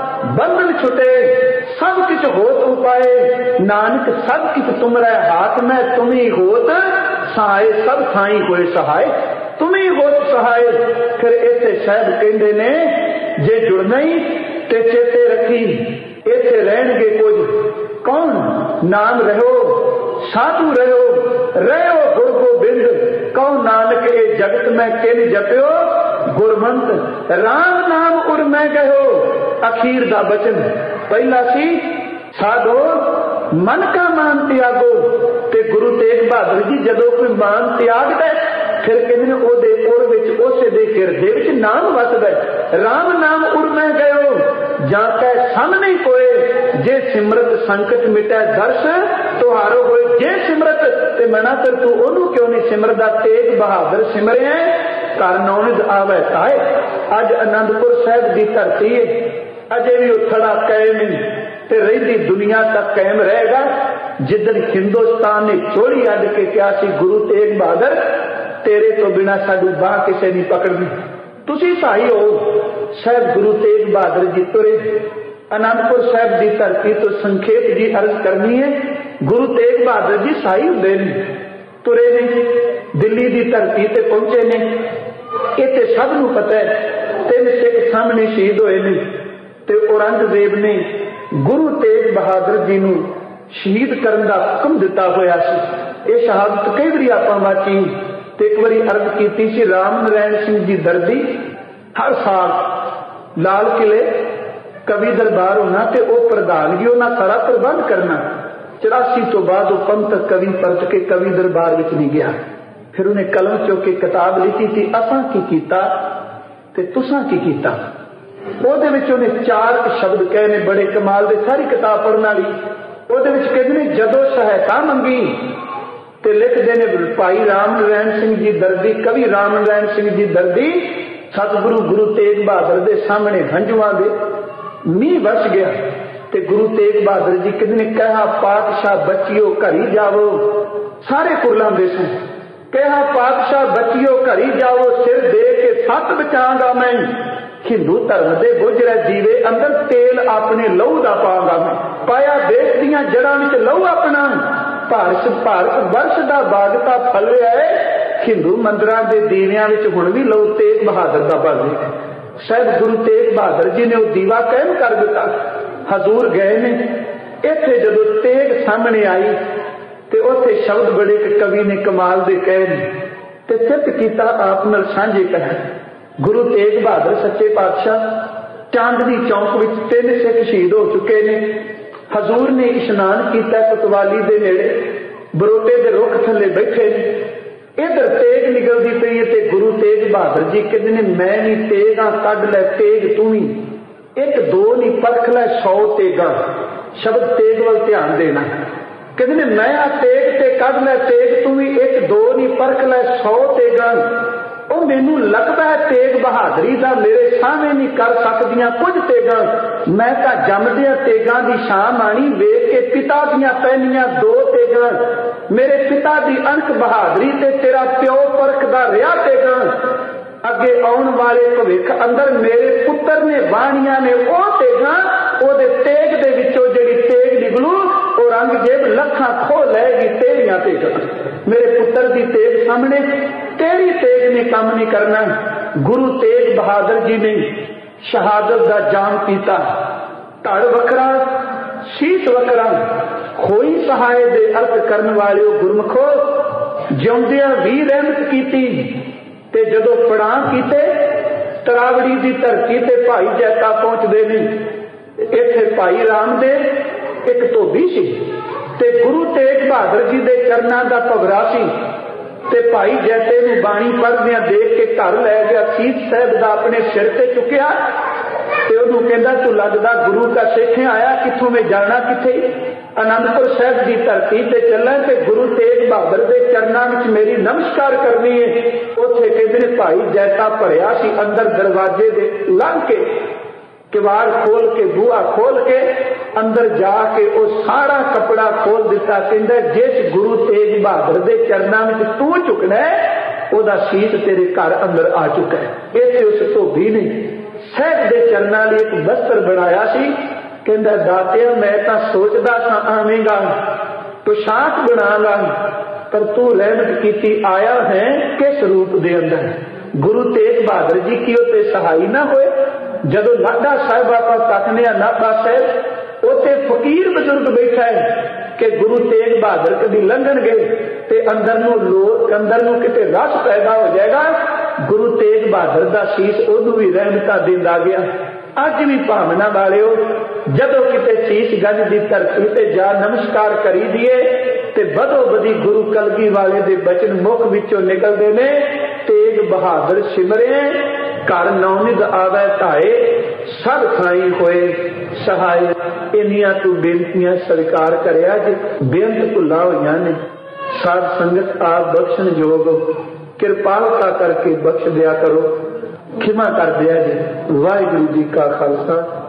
बंधन छुटे सब किछ होत उपाय। नानक सब किछ तुमरे हाथ में, तुम्ही होत सहाय। सब थाई होए सहाय, तुम्ही होत सहाय। फिर इत्थे साहब कहंदे ने, जे जुड़ना ही ते चेते रखी, इत्थे रहणगे कुछ कौन, नाम रहो साधु रहो, रहो गुर गोबिंद। कहो नानक ए जगत में किन जप्यो गुरमंत, राम नाम उर मैं गयो। अखीर दा बचन पहला सी, साधो मन का मान त्यागो। ते गुरु तेग बहादुर जी जदों कोई मान त्यागदा फिर कहंदे ओदे उर विच उसे दे हिरदे विच नाम वसदा। राम नाम उर मैं गयो, जाके सामने कोए, जे सिमरत संकट मिटै दर्श तुहारो होए। जे सिमरत ते मना कर तू ओनू क्यों नहीं सिमरदा, तेग बहादुर सिमरिया घर नौनिद आवे ताए। अज आनंदपुर साहब की धरती है, अजे भी उथड़ा कायम ते रही दुनिया तक कायम रहेगा। जिदन हिंदुस्तान ने चोली अड के क्या सी, गुरु तेग बहादुर तेरे तो बिना साडू बाह किसे नहीं पकड़नी, तुसी सहाई हो। साहब गुरु तेग बहादुर जी तुरे आनंदपुर साहब की धरती तो संखेप जी अर्ज करनी है। गुरु तेग बहादुर जी सहाई हुंदे ने, तुरे ने दिल्ली की धरती ते पहुंचे ने। इत्थे सब नूं पता है तीन सिख सामने शहीद होए ने ते औरंगजेब ने गुरु तेग बहादुर जी नूं शहीद करन दा हुक्म दिता होया सी। ये शहादत कई बारी आपां वाची ते एक बारी अर्ज कीती सी। राम नारायण सिंह जी दर्दी हर साल लाल किले कवि दरबार होना ते ओ प्रधानगी उन्हां सारा प्रबंध करना। चौरासी तो बाद वो पंथ कवि परत के कवि दरबार विच नहीं गया। फिर उन्हें कलम चुक के किताब लिखी थी, असां की कीता ते तुसां की कीता। ਉਹਦੇ ਵਿੱਚ ਉਹਨੇ ਚਾਰ शब्द कहे ने बड़े कमाल दे, सारी किताब पढ़ने वाली। ਉਹਦੇ ਵਿੱਚ ਕਹਿੰਦੇ ਨੇ ਜਦੋਂ ਸਹਾਇਤਾ ਮੰਗੀ ਤੇ ਲਿਖਦੇ ਨੇ ਭਾਈ ਰਾਮ ਨਾਰਾਇਣ ਸਿੰਘ ਜੀ ਦਰਦੀ, ਕਵੀ ਰਾਮ ਨਾਰਾਇਣ ਸਿੰਘ ਜੀ ਦਰਦੀ ਸਤਿਗੁਰੂ ਗੁਰੂ ਤੇਗ ਬਹਾਦਰ ਦੇ ਸਾਹਮਣੇ ਹੰਝੂਆਂ ਦੇ ਮੀਂਹ ਵਰਸ ਗਿਆ ਤੇ ਗੁਰੂ ਤੇਗ ਬਹਾਦਰ ਜੀ ਕਹਿੰਦੇ ਨੇ ਕਹਾ ਪਾਤਸ਼ਾਹ ਬੱਚਿਓ ਘਰੀ ਜਾਵੋ। ਸਾਰੇ ਕੁਰਲਾਉਂਦੇ ਸਨ, कहा पातशाह बचियो घरी जाओ, सिर दे के सत बचांगा मैं। हिंदू धर्म दे गुजरे जीवे अंदर तेल अपने लहू दा पांगा मैं। पाया देश दियां जड़ां विच लहू अपना, भारत भारत वर्ष दा बागता फल रहा है। हिंदू मंदिरां दे दीवियां विच हुण भी लहू तेग बहादुर दा बल है। शायद गुरु तेग बहादुर जी ने वो दीवा कायम कर दिता। हजूर गए ने, इत्थे जदों तेग सामने आई ते उत्थे शब्द बड़े कवि ने कमाल दे कहे ते चित कीता आप नाल सांझे कर। गुरु तेग बहादुर सच्चे पातशाह चांदनी चौक विच तीन सिख शहीद हो चुके ने। हजूर ने इशनान किया कोतवाली दे नेड़े बरोटे दे रुख थल्ले बैठे ने। इधर तेग निकलती पई है, गुरु तेग बहादुर जी कहते ने मैं नहीं तेगा कढ़ लै तेग तू ही, एक दो नहीं परख लै सौ तेगा। शब्द तेग वाल ध्यान देना। कहते ने मैं आ तेग ते कढ़ लै तेग तू ही, एक दो नहीं परख लै सौ तेगा। ਉਹ ਮੈਨੂੰ ਲੱਗਦਾ ਹੈ ਤੇਗ ਬਹਾਦਰੀ ਦਾ ਮੇਰੇ ਸਾਹਮਣੇ ਨਹੀਂ ਕਰ ਸਕਦੀਆਂ ਕੁਝ ਤੇਗਾਂ। ਮੈਂ ਤਾਂ ਜੰਮਦਿਆਂ ਤੇਗਾਂ ਦੀ ਸ਼ਾਨ ਆਣੀ ਵੇਖ ਕੇ ਪਿਤਾ ਦੀਆਂ ਪਹਿਨੀਆਂ ਦੋ ਤੇਗਾਂ। ਮੇਰੇ ਪਿਤਾ ਦੀ ਅਣਖ ਬਹਾਦਰੀ ਤੇ ਤੇਰਾ ਪਿਓ ਪਰਖਦਾ ਰਿਹਾ ਤੇਗਾਂ। ਅੱਗੇ ਆਉਣ ਵਾਲੇ ਭਵਿੱਖ ਅੰਦਰ ਮੇਰੇ ਪੁੱਤਰ ਨੇ ਬਾਣੀਆਂ ਨੇ ਉਹ ਤੇਗਾਂ। ਉਹਦੇ ਤੇਗ ਦੇ ਵਿੱਚੋਂ ਜਿਹੜੀ ਤੇਗ ਨਿਕਲੂ ਉਹ ਰੰਗਜੇਬ ਲੱਖਾਂ ਖੋ ਲੈਗੀ ਤੇਰੀਆਂ ਤੇਗਾਂ। ਮੇਰੇ ਪੁੱਤਰ ਦੀ ਤੇਗ ਸਾਹਮਣੇ तेरी तेग ने काम नहीं करना। गुरु तेग बहादुर जी ने शहादत का जाम पीता। धड़ वखरा शीत वखरा खोई सहाय दे अर्थ करने वाले गुरमुखो जिउंदियां भी रहमत कीती ते जदों पड़ां कीते तरावड़ी दी धरती ते भाई जैता पहुंचदे ने। इत्थे भाई रामदेव एक धोबी सी ते गुरु तेग बहादुर जी दे चरनां दा भवरा सी ते भाई जैते नूं बाणी पढ़दियां देख के घर लै गया, सीत साहब दा अपने सिर ते चुकिया ते ओनूं कहंदा तू लगदा गुरु का सिख आया, कित्थों मैं जाना किथे? आनंदपुर साहब की धरती ते चलना ते गुरु तेग बहादुर दे चरनां विच मेरी नमस्कार करनी है। उत्थे कहंदे ने भाई जैता भरिया सी, अंदर दरवाजे दे लंघ के किवाड़ खोल के बूहा खोल के अंदर जाके वो सारा कपड़ा खोल दिता। कहंदा जिस गुरु तेग बहादुर दे चरनां विच तू झुकना है ओदा शीत तेरे घर अंदर आ चुका है। इत्थे उस धोबी ने साहब दे चरनां लई एक वस्त्र बनाया सी। कहंदा दातिया मैं तां सोचदा सां आवेंगा पोशाक बनांगा, पर तू रहमत कीती आया है किस रूप दे अंदर? गुरु तेग बहादुर जी की ओते सहाई ना होए। जदों नाडा साहिब आप तकने नाभा साहिब उत्थे फकीर बजुर्ग बैठा है कि गुरु तेग बहादुर कभी लंघन गए ते अंदर नूं लोक अंदर नूं किते रस पैदा हो जाएगा। गुरु तेग बहादुर दा शीश ओनूं भी रहमतां दिंदा गया। अज भी भावना वालिओ जदों किते शीश गंज दी धरती ते जा नमस्कार करी दिए ते बदो बदी गुरु कलगी वाले दे बचन मुख विचों निकलदे ने, तेग बहादुर सिमरे घर नौनिध आवे धाए सब थाई होए सहाय। इन्नियां तू बेनतियां स्वीकार करिया जे बेअंत भुल्लां होईयां ने। साध संगत आप बख्शण योग किरपालता करके बख्श दिया करो, खिमा कर दिया जे। वाहिगुरू जी का खालसा